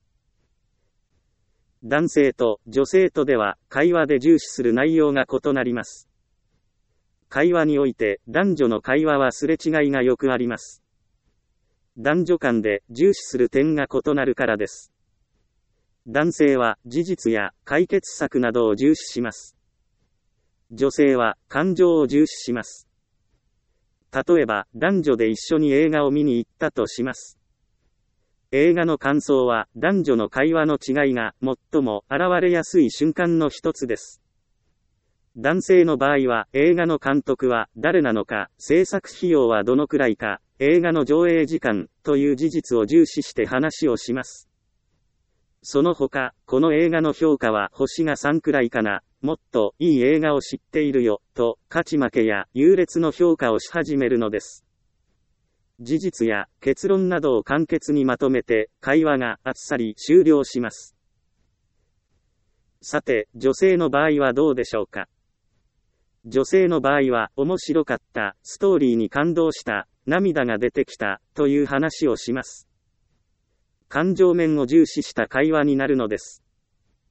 A: 男性と女性とでは会話で重視する内容が異なります。会話において男女の会話はすれ違いがよくあります。男女間で重視する点が異なるからです。男性は事実や解決策などを重視します。女性は感情を重視します。例えば、男女で一緒に映画を見に行ったとします。映画の感想は男女の会話の違いが最も現れやすい瞬間の一つです。男性の場合は映画の監督は誰なのか、制作費用はどのくらいか、映画の上映時間という事実を重視して話をします。その他、この映画の評価は星が3くらいかな、もっといい映画を知っているよ、と勝ち負けや優劣の評価をし始めるのです。事実や結論などを簡潔にまとめて、会話があっさり終了します。さて、女性の場合はどうでしょうか。女性の場合は、面白かった、ストーリーに感動した、涙が出てきた、という話をします。感情面を重視した会話になるのです。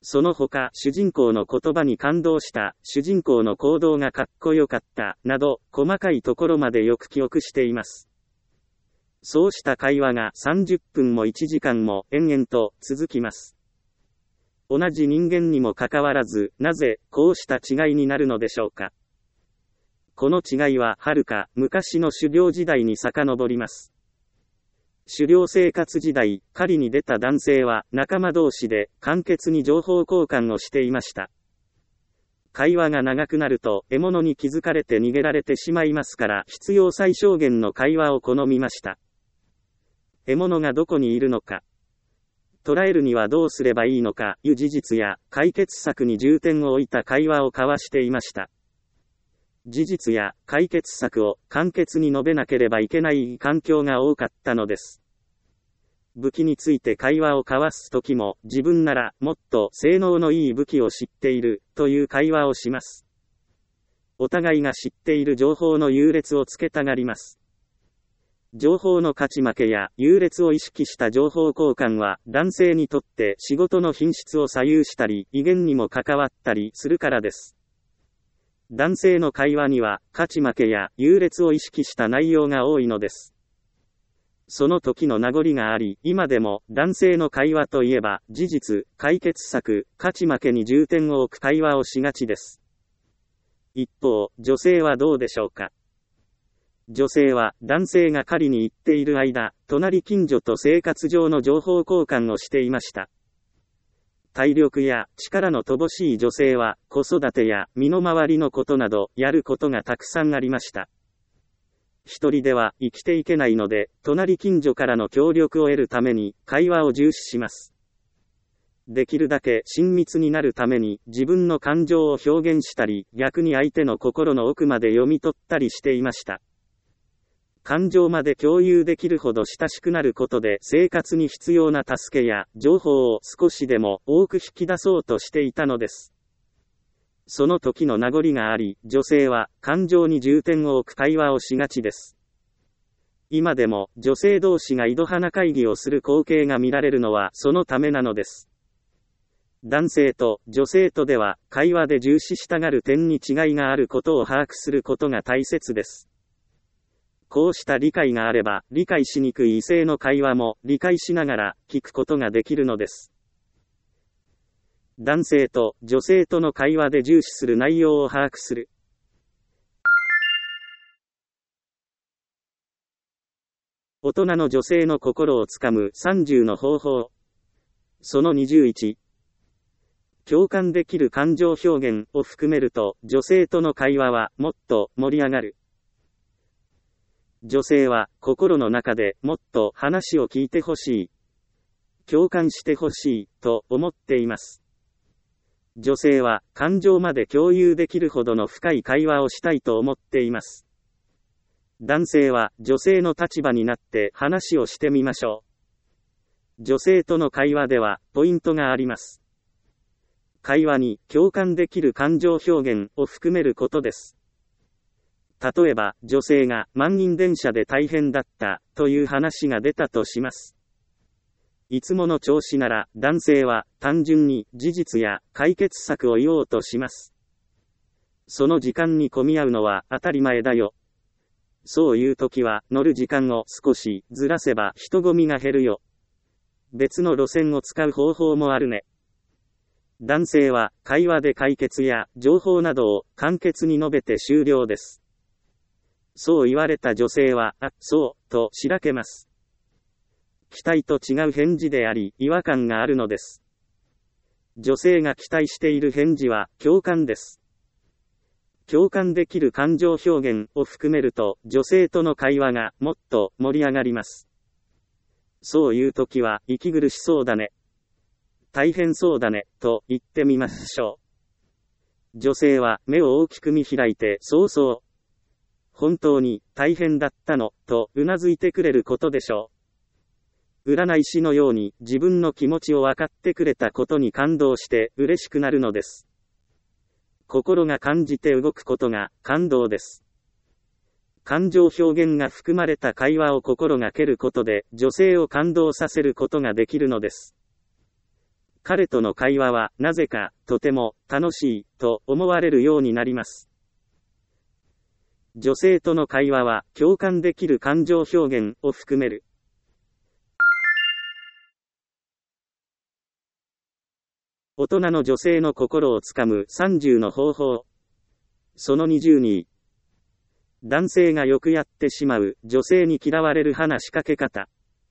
A: その他、主人公の言葉に感動した、主人公の行動がかっこよかった、など、細かいところまでよく記憶しています。そうした会話が30分も1時間も延々と続きます。同じ人間にもかかわらず、なぜ、こうした違いになるのでしょうか。この違いは、はるか、昔の狩猟時代に遡ります。狩猟生活時代、狩りに出た男性は、仲間同士で、簡潔に情報交換をしていました。会話が長くなると、獲物に気づかれて逃げられてしまいますから、必要最小限の会話を好みました。獲物がどこにいるのか、捕らえるにはどうすればいいのか、いう事実や、解決策に重点を置いた会話を交わしていました。事実や解決策を簡潔に述べなければいけない環境が多かったのです。武器について会話を交わすときも、自分ならもっと性能のいい武器を知っているという会話をします。お互いが知っている情報の優劣をつけたがります。情報の勝ち負けや優劣を意識した情報交換は、男性にとって仕事の品質を左右したり、威厳にも関わったりするからです。男性の会話には、勝ち負けや優劣を意識した内容が多いのです。その時の名残があり、今でも男性の会話といえば、事実、解決策、勝ち負けに重点を置く会話をしがちです。一方、女性はどうでしょうか。女性は、男性が狩りに行っている間、隣近所と生活上の情報交換をしていました。体力や力の乏しい女性は、子育てや身の回りのことなど、やることがたくさんありました。一人では生きていけないので、隣近所からの協力を得るために、会話を重視します。できるだけ親密になるために、自分の感情を表現したり、逆に相手の心の奥まで読み取ったりしていました。感情まで共有できるほど親しくなることで生活に必要な助けや情報を少しでも多く引き出そうとしていたのです。その時の名残があり、女性は感情に重点を置く会話をしがちです。今でも女性同士が井戸端会議をする光景が見られるのはそのためなのです。男性と女性とでは会話で重視したがる点に違いがあることを把握することが大切です。こうした理解があれば、理解しにくい異性の会話も理解しながら聞くことができるのです。男性と女性との会話で重視する内容を把握する。大人の女性の心をつかむ30の方法。その21。共感できる感情表現を含めると、女性との会話はもっと盛り上がる。女性は心の中でもっと話を聞いてほしい、共感してほしいと思っています。女性は感情まで共有できるほどの深い会話をしたいと思っています。男性は女性の立場になって話をしてみましょう。女性との会話ではポイントがあります。会話に共感できる感情表現を含めることです。例えば、女性が満員電車で大変だったという話が出たとします。いつもの調子なら、男性は単純に事実や解決策を言おうとします。その時間に混み合うのは当たり前だよ。そういう時は乗る時間を少しずらせば人混みが減るよ。別の路線を使う方法もあるね。男性は会話で解決や情報などを簡潔に述べて終了です。そう言われた女性は、あ、そう、としらけます。期待と違う返事であり、違和感があるのです。女性が期待している返事は、共感です。共感できる感情表現を含めると、女性との会話がもっと盛り上がります。そういう時は、息苦しそうだね。大変そうだね、と言ってみましょう。女性は目を大きく見開いて、そうそう。本当に大変だったの、とうなずいてくれることでしょう。占い師のように自分の気持ちを分かってくれたことに感動して嬉しくなるのです。心が感じて動くことが感動です。感情表現が含まれた会話を心がけることで女性を感動させることができるのです。 彼との会話はなぜかとても楽しいと思われるようになります。女性との会話は共感できる感情表現を含める。大人の女性の心をつかむ30の方法。その22。男性がよくやってしまう女性に嫌われる話しかけ方。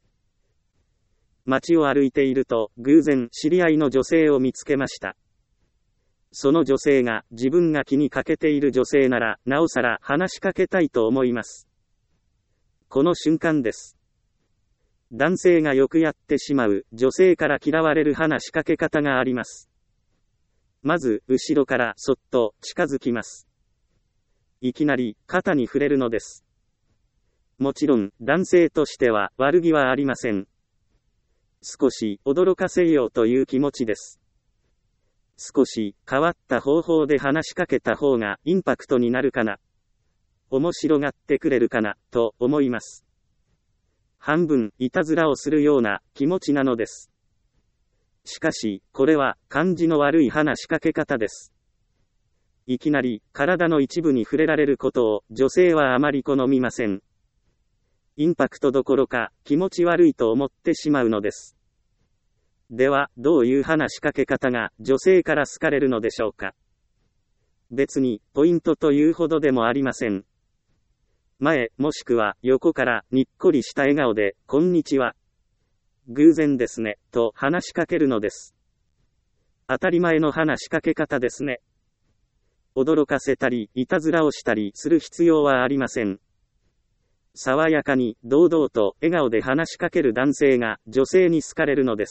A: 街を歩いていると偶然知り合いの女性を見つけました。その女性が自分が気にかけている女性ならなおさら話しかけたいと思います。この瞬間です。男性がよくやってしまう女性から嫌われる話しかけ方があります。まず後ろからそっと近づきます。いきなり肩に触れるのです。もちろん男性としては悪気はありません。少し驚かせようという気持ちです。少し変わった方法で話しかけた方がインパクトになるかな、面白がってくれるかなと思います。半分いたずらをするような気持ちなのです。しかしこれは感じの悪い話しかけ方です。いきなり体の一部に触れられることを女性はあまり好みません。インパクトどころか気持ち悪いと思ってしまうのです。では、どういう話しかけ方が女性から好かれるのでしょうか。別にポイントというほどでもありません。前もしくは横からにっこりした笑顔で、こんにちは。偶然ですね、と話しかけるのです。当たり前の話しかけ方ですね。驚かせたり、いたずらをしたりする必要はありません。爽やかに、堂々と笑顔で話しかける男性が女性に好かれるのです。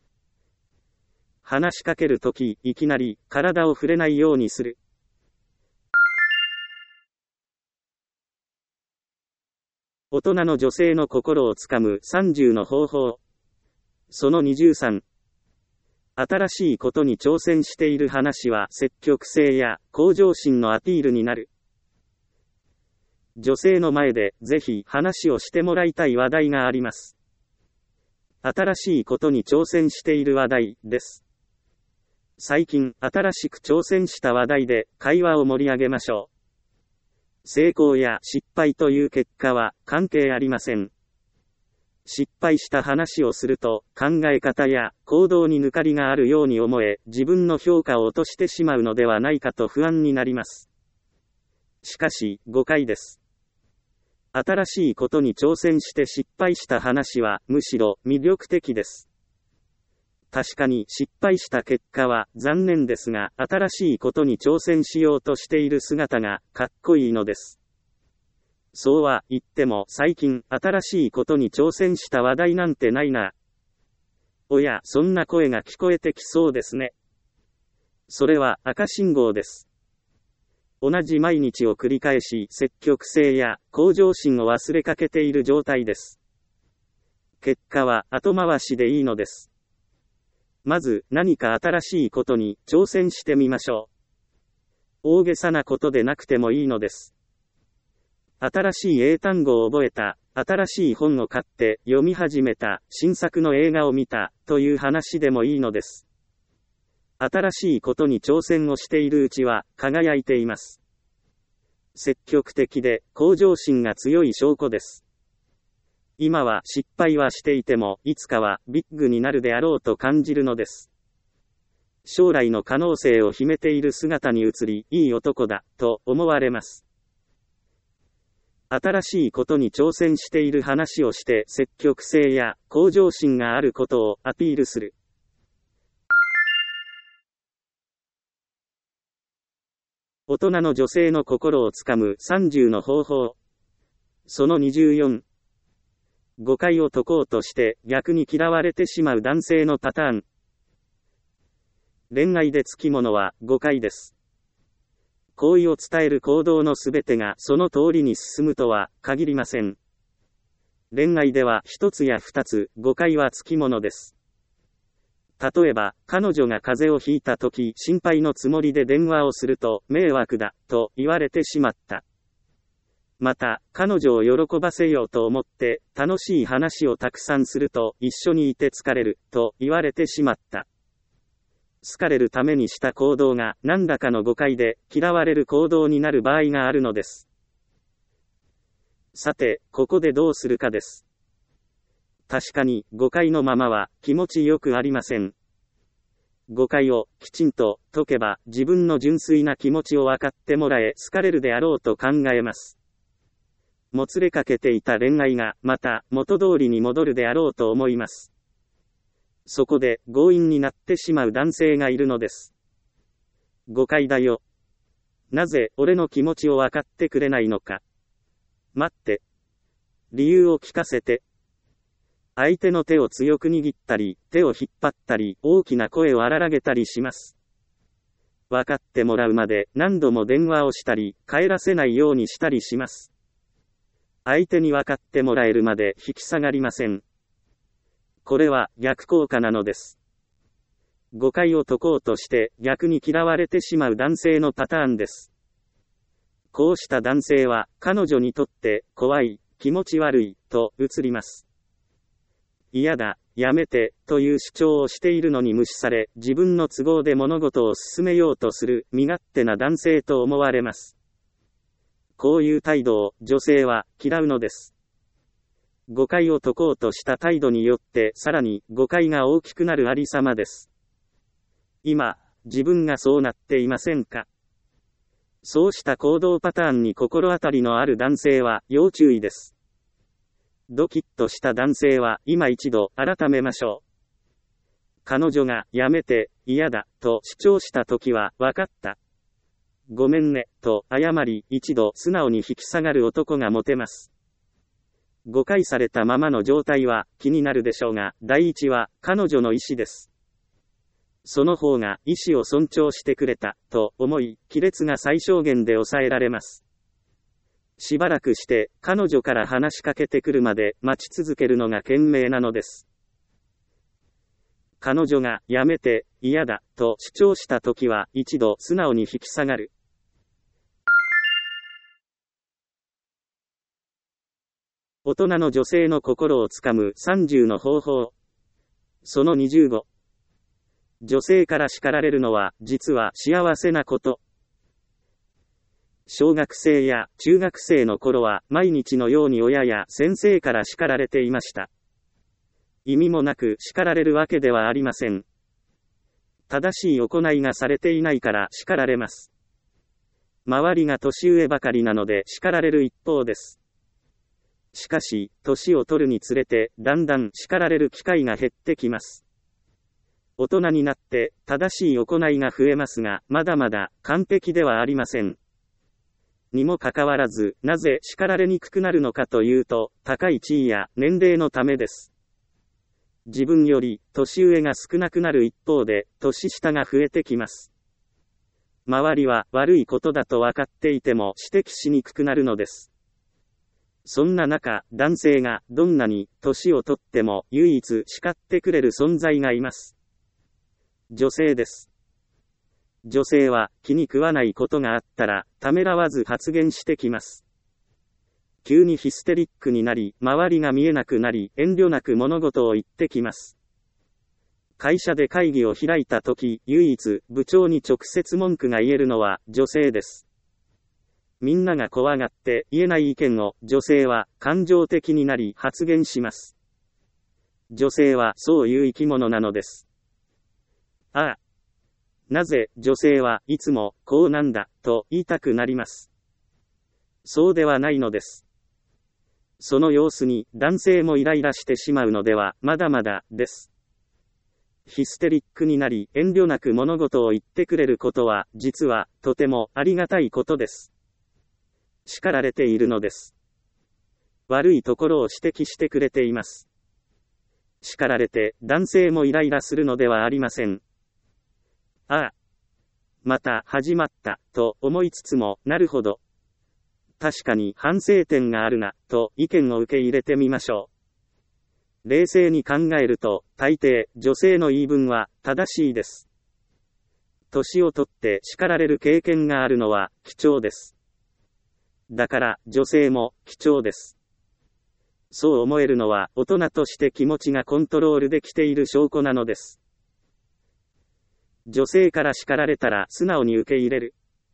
A: 話しかけるとき、いきなり体を触れないようにする。大人の女性の心をつかむ30の方法。その23。新しいことに挑戦している話は積極性や向上心のアピールになる。女性の前でぜひ話をしてもらいたい話題があります。新しいことに挑戦している話題です。最近新しく挑戦した話題で会話を盛り上げましょう。成功や失敗という結果は関係ありません。失敗した話をすると考え方や行動に抜かりがあるように思え、自分の評価を落としてしまうのではないかと不安になります。しかし誤解です。新しいことに挑戦して失敗した話はむしろ魅力的です。確かに失敗した結果は残念ですが、新しいことに挑戦しようとしている姿がかっこいいのです。そうは言っても最近新しいことに挑戦した話題なんてないな。おや、そんな声が聞こえてきそうですね。それは赤信号です。同じ毎日を繰り返し積極性や向上心を忘れかけている状態です。結果は後回しでいいのです。まず何か新しいことに挑戦してみましょう。大げさなことでなくてもいいのです。新しい英単語を覚えた、新しい本を買って読み始めた、新作の映画を見た、という話でもいいのです。新しいことに挑戦をしているうちは輝いています。積極的で向上心が強い証拠です。今は失敗はしていても、いつかはビッグになるであろうと感じるのです。将来の可能性を秘めている姿に映り、いい男だ、と思われます。新しいことに挑戦している話をして積極性や向上心があることをアピールする。大人の女性の心をつかむ30の方法。その24。誤解を解こうとして逆に嫌われてしまう男性のパターン。恋愛でつきものは誤解です。好意を伝える行動のすべてがその通りに進むとは限りません。恋愛では一つや二つ誤解はつきものです。例えば、彼女が風邪をひいたとき心配のつもりで電話をすると迷惑だと言われてしまった。また、彼女を喜ばせようと思って楽しい話をたくさんすると一緒にいて疲れると言われてしまった。 好かれるためにした行動が何らかの誤解で嫌われる行動になる場合があるのです。さて、ここでどうするかです。確かに、誤解のままは気持ちよくありません。誤解をきちんと解けば自分の純粋な気持ちを分かってもらえ好かれるであろうと考えます。もつれかけていた恋愛がまた元通りに戻るであろうと思います。そこで強引になってしまう男性がいるのです。誤解だよ。なぜ俺の気持ちを分かってくれないのか。待って。理由を聞かせて。相手の手を強く握ったり、手を引っ張ったり、大きな声を荒らげたりします。分かってもらうまで何度も電話をしたり、帰らせないようにしたりします。相手に分かってもらえるまで引き下がりません。これは逆効果なのです。誤解を解こうとして逆に嫌われてしまう男性のパターンです。こうした男性は彼女にとって怖い、気持ち悪いと映ります。嫌だ、やめて、という主張をしているのに無視され、自分の都合で物事を進めようとする身勝手な男性と思われます。こういう態度を女性は嫌うのです。誤解を解こうとした態度によってさらに誤解が大きくなるありさまです。今、自分がそうなっていませんか？そうした行動パターンに心当たりのある男性は要注意です。ドキッとした男性は今一度改めましょう。彼女がやめて、嫌だ、と主張したときは分かった。ごめんね、と謝り一度素直に引き下がる男がモテます。誤解されたままの状態は気になるでしょうが、第一は彼女の意思です。その方が意思を尊重してくれた、と思い、亀裂が最小限で抑えられます。しばらくして彼女から話しかけてくるまで待ち続けるのが賢明なのです。彼女がやめて、嫌だ、と主張したときは一度素直に引き下がる。大人の女性の心をつかむ30の方法。その25。女性から叱られるのは実は幸せなこと。小学生や中学生の頃は毎日のように親や先生から叱られていました。意味もなく叱られるわけではありません。正しい行いがされていないから叱られます。周りが年上ばかりなので叱られる一方です。しかし、年を取るにつれてだんだん叱られる機会が減ってきます。大人になって正しい行いが増えますが、まだまだ完璧ではありません。にもかかわらず、なぜ叱られにくくなるのかというと、高い地位や年齢のためです。自分より年上が少なくなる一方で、年下が増えてきます。周りは悪いことだと分かっていても指摘しにくくなるのです。そんな中、男性がどんなに年をとっても唯一叱ってくれる存在がいます。女性です。女性は気に食わないことがあったらためらわず発言してきます。急にヒステリックになり、周りが見えなくなり、遠慮なく物事を言ってきます。会社で会議を開いたとき、唯一部長に直接文句が言えるのは女性です。みんなが怖がって言えない意見を女性は感情的になり発言します。女性はそういう生き物なのです。ああ。なぜ女性はいつもこうなんだと言いたくなります。そうではないのです。その様子に男性もイライラしてしまうのではまだまだです。ヒステリックになり遠慮なく物事を言ってくれることは実はとてもありがたいことです。叱られているのです。悪いところを指摘してくれています。叱られて男性もイライラするのではありません。ああ。また始まった、と思いつつも、なるほど。確かに反省点があるな、と意見を受け入れてみましょう。冷静に考えると、大抵、女性の言い分は正しいです。年をとって叱られる経験があるのは貴重です。だから、女性も貴重です。そう思えるのは、大人として気持ちがコントロールできている証拠なのです。 女性から叱られたら素直に受け入れる。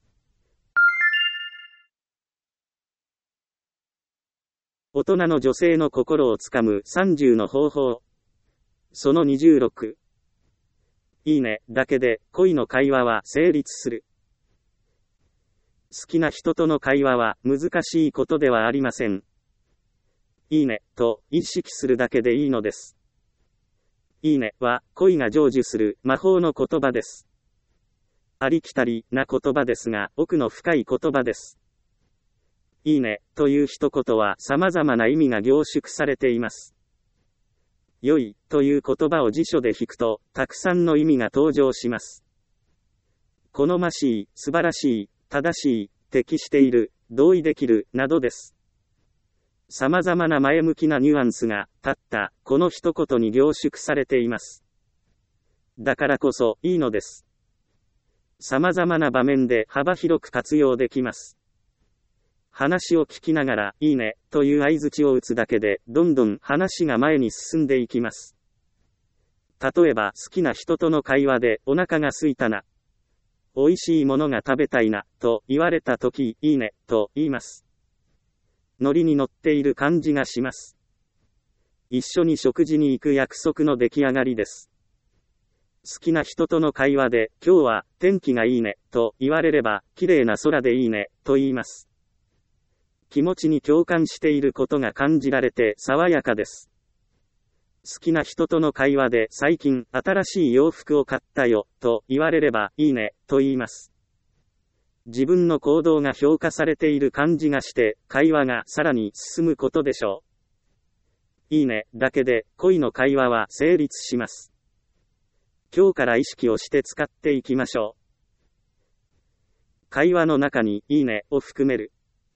A: 大人の女性の心をつかむ30の方法。その26。いいねだけで恋の会話は成立する。好きな人との会話は難しいことではありません。いいねと意識するだけでいいのです。いいねは恋が成就する魔法の言葉です。ありきたりな言葉ですが奥の深い言葉です。いいねという一言は様々な意味が凝縮されています。良いという言葉を辞書で引くとたくさんの意味が登場します。好ましい、素晴らしい、正しい、適している、同意できる、などです。様々な前向きなニュアンスが、たった、この一言に凝縮されています。だからこそ、いいのです。様々な場面で幅広く活用できます。話を聞きながら、いいね、という相槌を打つだけで、どんどん話が前に進んでいきます。例えば、好きな人との会話で、お腹が空いたな。美味しいものが食べたいな、と言われたとき、いいね、と言います。ノリに乗っている感じがします。一緒に食事に行く約束の出来上がりです。好きな人との会話で、今日は天気がいいね、と言われれば、綺麗な空でいいね、と言います。気持ちに共感していることが感じられて爽やかです。好きな人との会話で最近新しい洋服を買ったよ、と言われれば、いいね、と言います。自分の行動が評価されている感じがして、会話がさらに進むことでしょう。いいね、だけで恋の会話は成立します。今日から意識をして使っていきましょう。会話の中に、いいね、を含める。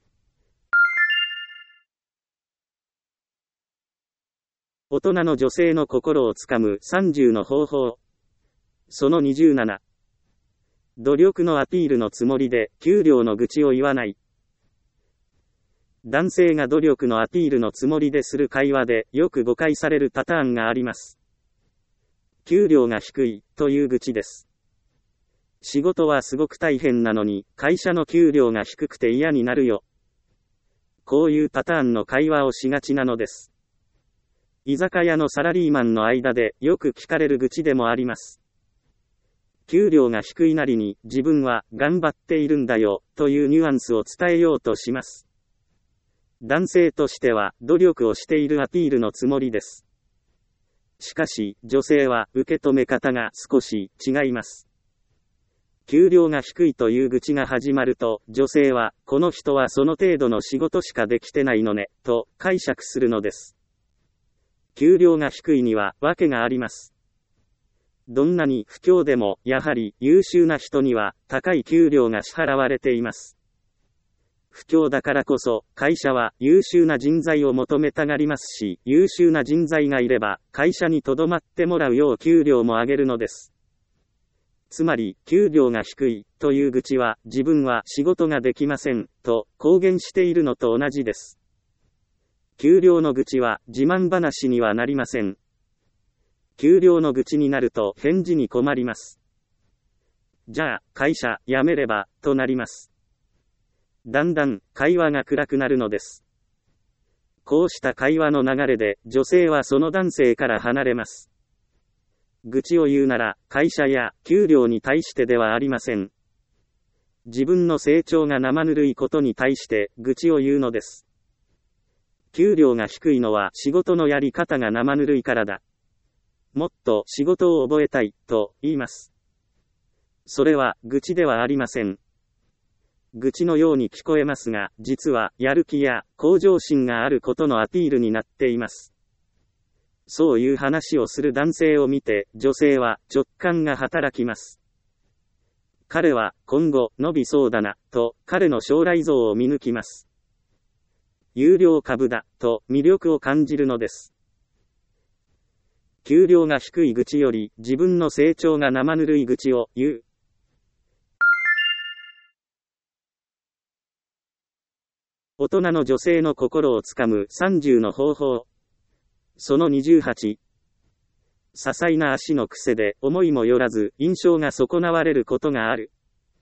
A: 大人の女性の心をつかむ30の方法。その27。努力のアピールのつもりで、給料の愚痴を言わない。男性が努力のアピールのつもりでする会話で、よく誤解されるパターンがあります。給料が低い、という愚痴です。仕事はすごく大変なのに、会社の給料が低くて嫌になるよ。こういうパターンの会話をしがちなのです。居酒屋のサラリーマンの間でよく聞かれる愚痴でもあります。給料が低いなりに自分は頑張っているんだよというニュアンスを伝えようとします。男性としては努力をしているアピールのつもりです。しかし女性は受け止め方が少し違います。給料が低いという愚痴が始まると女性はこの人はその程度の仕事しかできてないのねと解釈するのです。給料が低いには訳があります。どんなに不況でもやはり優秀な人には高い給料が支払われています。不況だからこそ会社は優秀な人材を求めたがりますし、優秀な人材がいれば会社に留まってもらうよう給料も上げるのです。つまり給料が低いという愚痴は自分は仕事ができませんと公言しているのと同じです。給料の愚痴は自慢話にはなりません。給料の愚痴になると返事に困ります。じゃあ、会社辞めれば、となります。だんだん会話が暗くなるのです。こうした会話の流れで女性はその男性から離れます。愚痴を言うなら会社や給料に対してではありません。自分の成長が生ぬるいことに対して愚痴を言うのです。給料が低いのは仕事のやり方が生ぬるいからだ。もっと仕事を覚えたい、と言います。それは愚痴ではありません。愚痴のように聞こえますが、実はやる気や向上心があることのアピールになっています。そういう話をする男性を見て、女性は直感が働きます。彼は今後伸びそうだな、と彼の将来像を見抜きます。有料株だ、と魅力を感じるのです。給料が低い愚痴より自分の成長が生ぬるい愚痴を言う。大人の女性の心をつかむ30の方法。その28。 些細な足の癖で思いもよらず印象が損なわれることがある。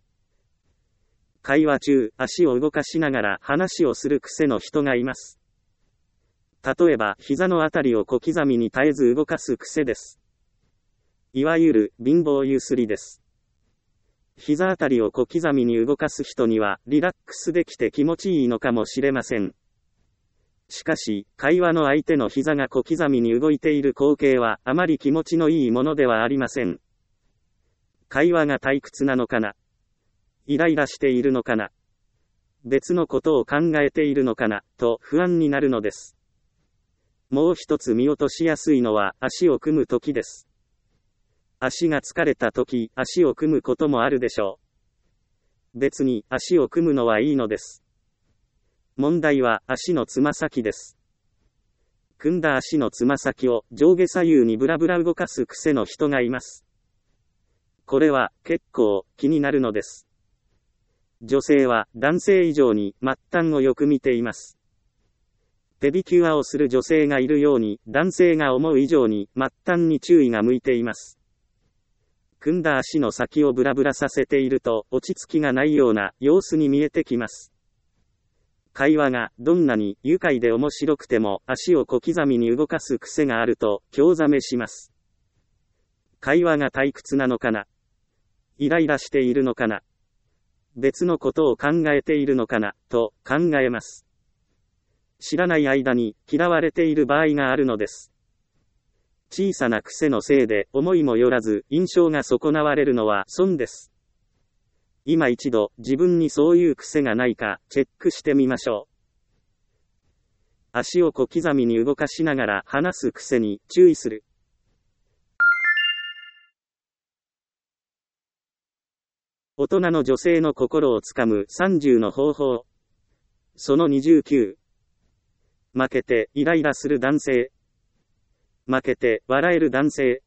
A: 会話中、足を動かしながら話をする癖の人がいます。例えば、膝のあたりを小刻みに絶えず動かす癖です。いわゆる、貧乏ゆすりです。膝あたりを小刻みに動かす人には、リラックスできて気持ちいいのかもしれません。しかし、会話の相手の膝が小刻みに動いている光景は、あまり気持ちのいいものではありません。会話が退屈なのかな？イライラしているのかな？別のことを考えているのかな？と不安になるのです。もう一つ見落としやすいのは足を組むときです。足が疲れたとき、足を組むこともあるでしょう。別に足を組むのはいいのです。問題は足のつま先です。組んだ足のつま先を上下左右にブラブラ動かす癖の人がいます。これは結構気になるのです。女性は男性以上に末端をよく見ています。ペディキュアをする女性がいるように、男性が思う以上に末端に注意が向いています。組んだ足の先をブラブラさせていると、落ち着きがないような様子に見えてきます。会話がどんなに愉快で面白くても、足を小刻みに動かす癖があると、興ざめします。会話が退屈なのかな？イライラしているのかな？別のことを考えているのかな？と考えます。知らない間に嫌われている場合があるのです。小さな癖のせいで思いもよらず印象が損なわれるのは損です。今一度自分にそういう癖がないかチェックしてみましょう。足を小刻みに動かしながら話す癖に注意する。大人の女性の心をつかむ30の方法。その29。負けてイライラする男性。負けて笑える男性。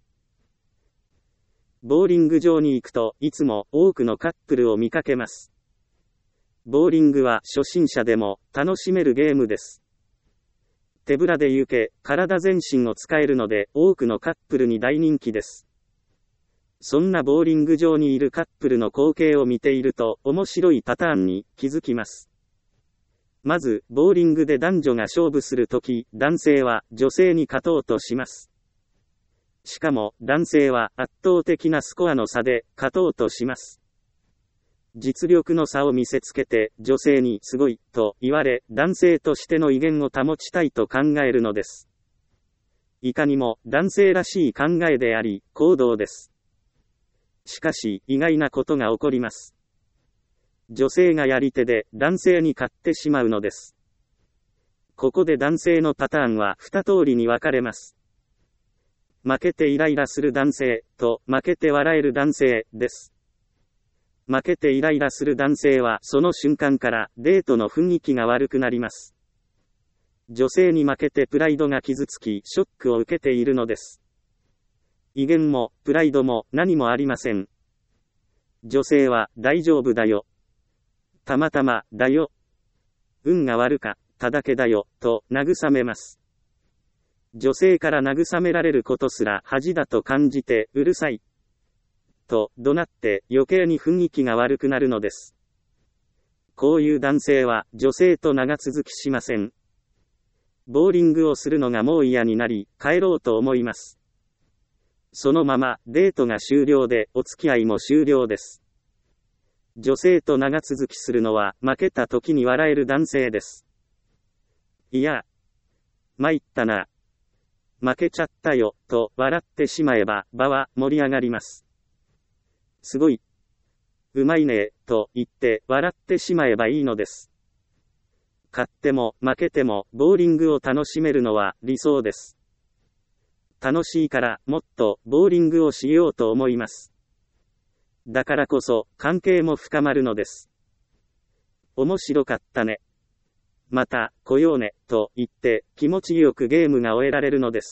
A: ボーリング場に行くといつも多くのカップルを見かけます。ボーリングは初心者でも楽しめるゲームです。手ぶらで行け、体全身を使えるので多くのカップルに大人気です。そんなボーリング場にいるカップルの光景を見ていると面白いパターンに気づきます。まず、ボーリングで男女が勝負するとき、男性は女性に勝とうとします。しかも、男性は圧倒的なスコアの差で勝とうとします。実力の差を見せつけて、女性にすごいと言われ、男性としての威厳を保ちたいと考えるのです。いかにも男性らしい考えであり、行動です。しかし、意外なことが起こります。女性がやり手で男性に勝ってしまうのです。ここで男性のパターンは2通りに分かれます。負けてイライラする男性と負けて笑える男性です。負けてイライラする男性はその瞬間からデートの雰囲気が悪くなります。女性に負けてプライドが傷つきショックを受けているのです。威厳もプライドも何もありません。女性は大丈夫だよ。たまたまだよ。運が悪かっただけだよ、と慰めます。女性から慰められることすら恥だと感じてうるさい。と怒鳴って余計に雰囲気が悪くなるのです。こういう男性は女性と長続きしません。ボーリングをするのがもう嫌になり帰ろうと思います。そのままデートが終了でお付き合いも終了です。女性と長続きするのは負けた時に笑える男性です。いや、参ったな。負けちゃったよ、と笑ってしまえば場は盛り上がります。すごい。うまいね、と言って笑ってしまえばいいのです。勝っても負けてもボーリングを楽しめるのは理想です。楽しいからもっとボーリングをしようと思います。だからこそ関係も深まるのです。面白かったね。また来ようね、と言って気持ちよくゲームが終えられるのです。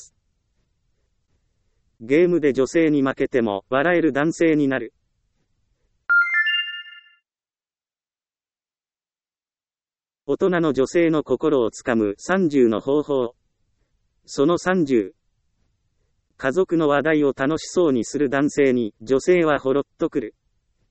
A: ゲームで女性に負けても笑える男性になる。大人の女性の心をつかむ30の方法。その30。 家族の話題を楽しそうにする男性に、女性はほろっとくる。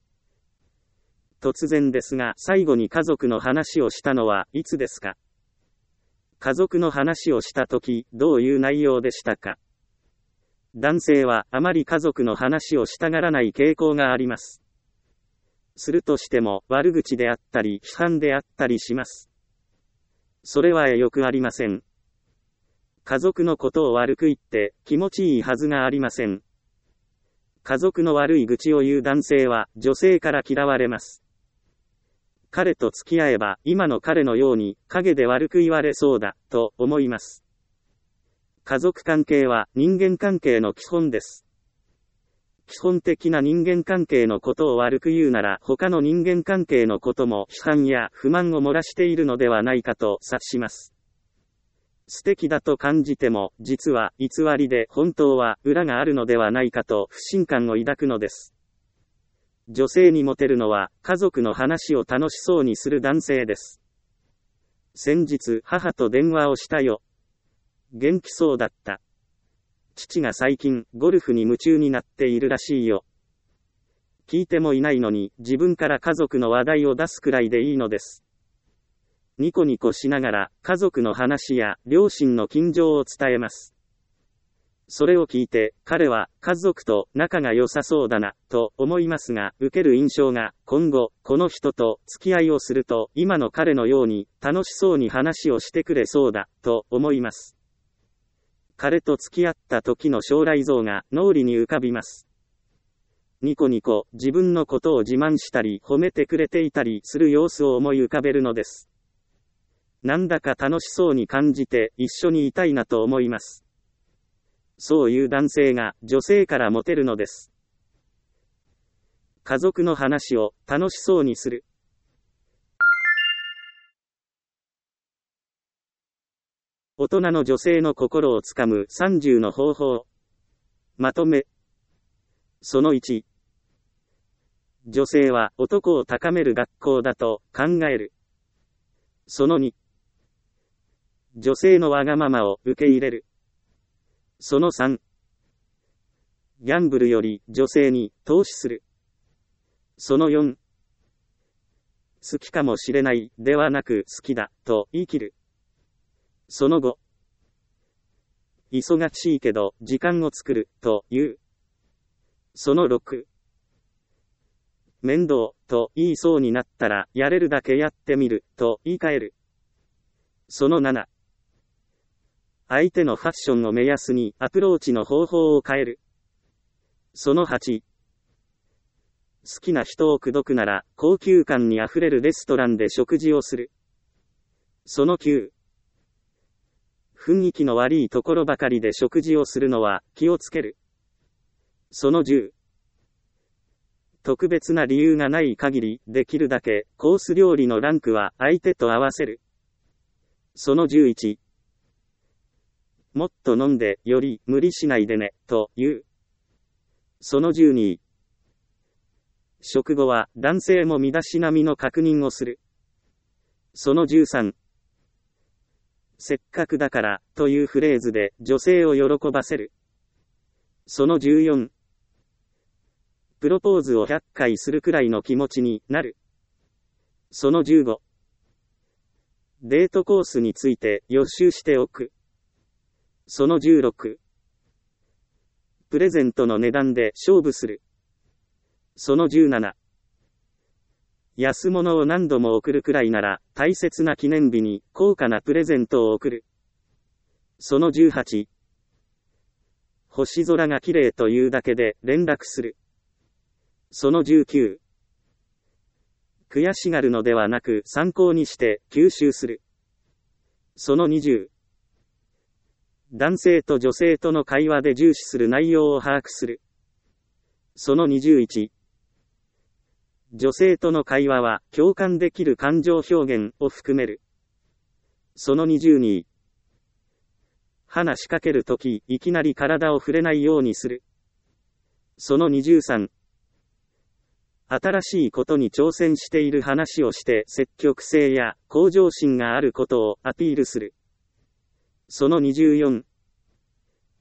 A: 突然ですが、最後に家族の話をしたのはいつですか？家族の話をしたとき、どういう内容でしたか？男性はあまり家族の話をしたがらない傾向があります。するとしても、悪口であったり、批判であったりします。それはよくありません。家族のことを悪く言って気持ちいいはずがありません。家族の悪い愚痴を言う男性は女性から嫌われます。彼と付き合えば今の彼のように陰で悪く言われそうだと思います。家族関係は人間関係の基本です。基本的な人間関係のことを悪く言うなら他の人間関係のことも批判や不満を漏らしているのではないかと察します。素敵だと感じても、実は偽りで本当は裏があるのではないかと不信感を抱くのです。女性にモテるのは家族の話を楽しそうにする男性です。先日母と電話をしたよ。元気そうだった。父が最近ゴルフに夢中になっているらしいよ。聞いてもいないのに自分から家族の話題を出すくらいでいいのです。ニコニコしながら家族の話や両親の近況を伝えます。それを聞いて彼は家族と仲が良さそうだなと思いますが、受ける印象が今後この人と付き合いをすると今の彼のように楽しそうに話をしてくれそうだと思います。彼と付き合った時の将来像が脳裏に浮かびます。ニコニコ自分のことを自慢したり褒めてくれていたりする様子を思い浮かべるのです。なんだか楽しそうに感じて一緒にいたいなと思います。そういう男性が女性からモテるのです。家族の話を楽しそうにする。大人の女性の心をつかむ30の方法。まとめ。その1。女性は男を高める学校だと考える。その2。女性のわがままを受け入れる。その3。ギャンブルより女性に投資する。その4。好きかもしれないではなく好きだと言い切る。その5。忙しいけど時間を作ると言う。その6。面倒と言いそうになったらやれるだけやってみると言い換える。その7。相手のファッションを目安にアプローチの方法を変える。その8。好きな人を口説くなら高級感にあふれるレストランで食事をする。その9。雰囲気の悪いところばかりで食事をするのは気をつける。その10。特別な理由がない限りできるだけコース料理のランクは相手と合わせる。その11。もっと飲んでより無理しないでねと言う。その12。食後は男性も身だしなみの確認をする。その13。せっかくだからというフレーズで女性を喜ばせる。その14。プロポーズを100回するくらいの気持ちになる。その15。デートコースについて予習しておく。その16。プレゼントの値段で勝負する。その17。安物を何度も送るくらいなら大切な記念日に高価なプレゼントを送る。その18。星空が綺麗というだけで連絡する。その19。悔しがるのではなく参考にして吸収する。その20。男性と女性との会話で重視する内容を把握する。その21。女性との会話は共感できる感情表現を含める。その22。話しかけるとき、いきなり体を触れないようにする。その23。新しいことに挑戦している話をして積極性や向上心があることをアピールする。その24。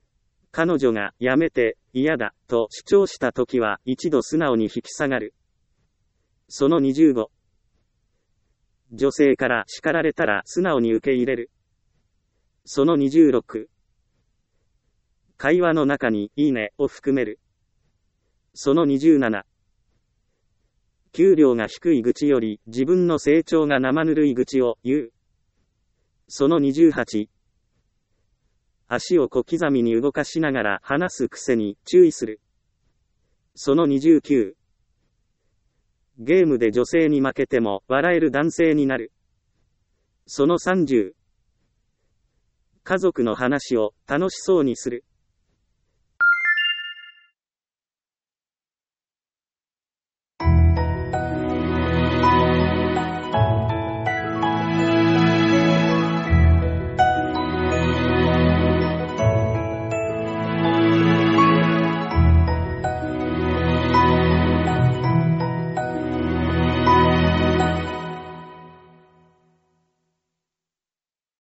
A: 彼女がやめて、嫌だ、と主張したときは一度素直に引き下がる。その25。女性から叱られたら素直に受け入れる。その26。会話の中にいいねを含める。その27。給料が低い愚痴より自分の成長が生ぬるい愚痴を言う。その28。足を小刻みに動かしながら話す癖に注意する。その29。ゲームで女性に負けても笑える男性になる。その30。家族の話を楽しそうにする。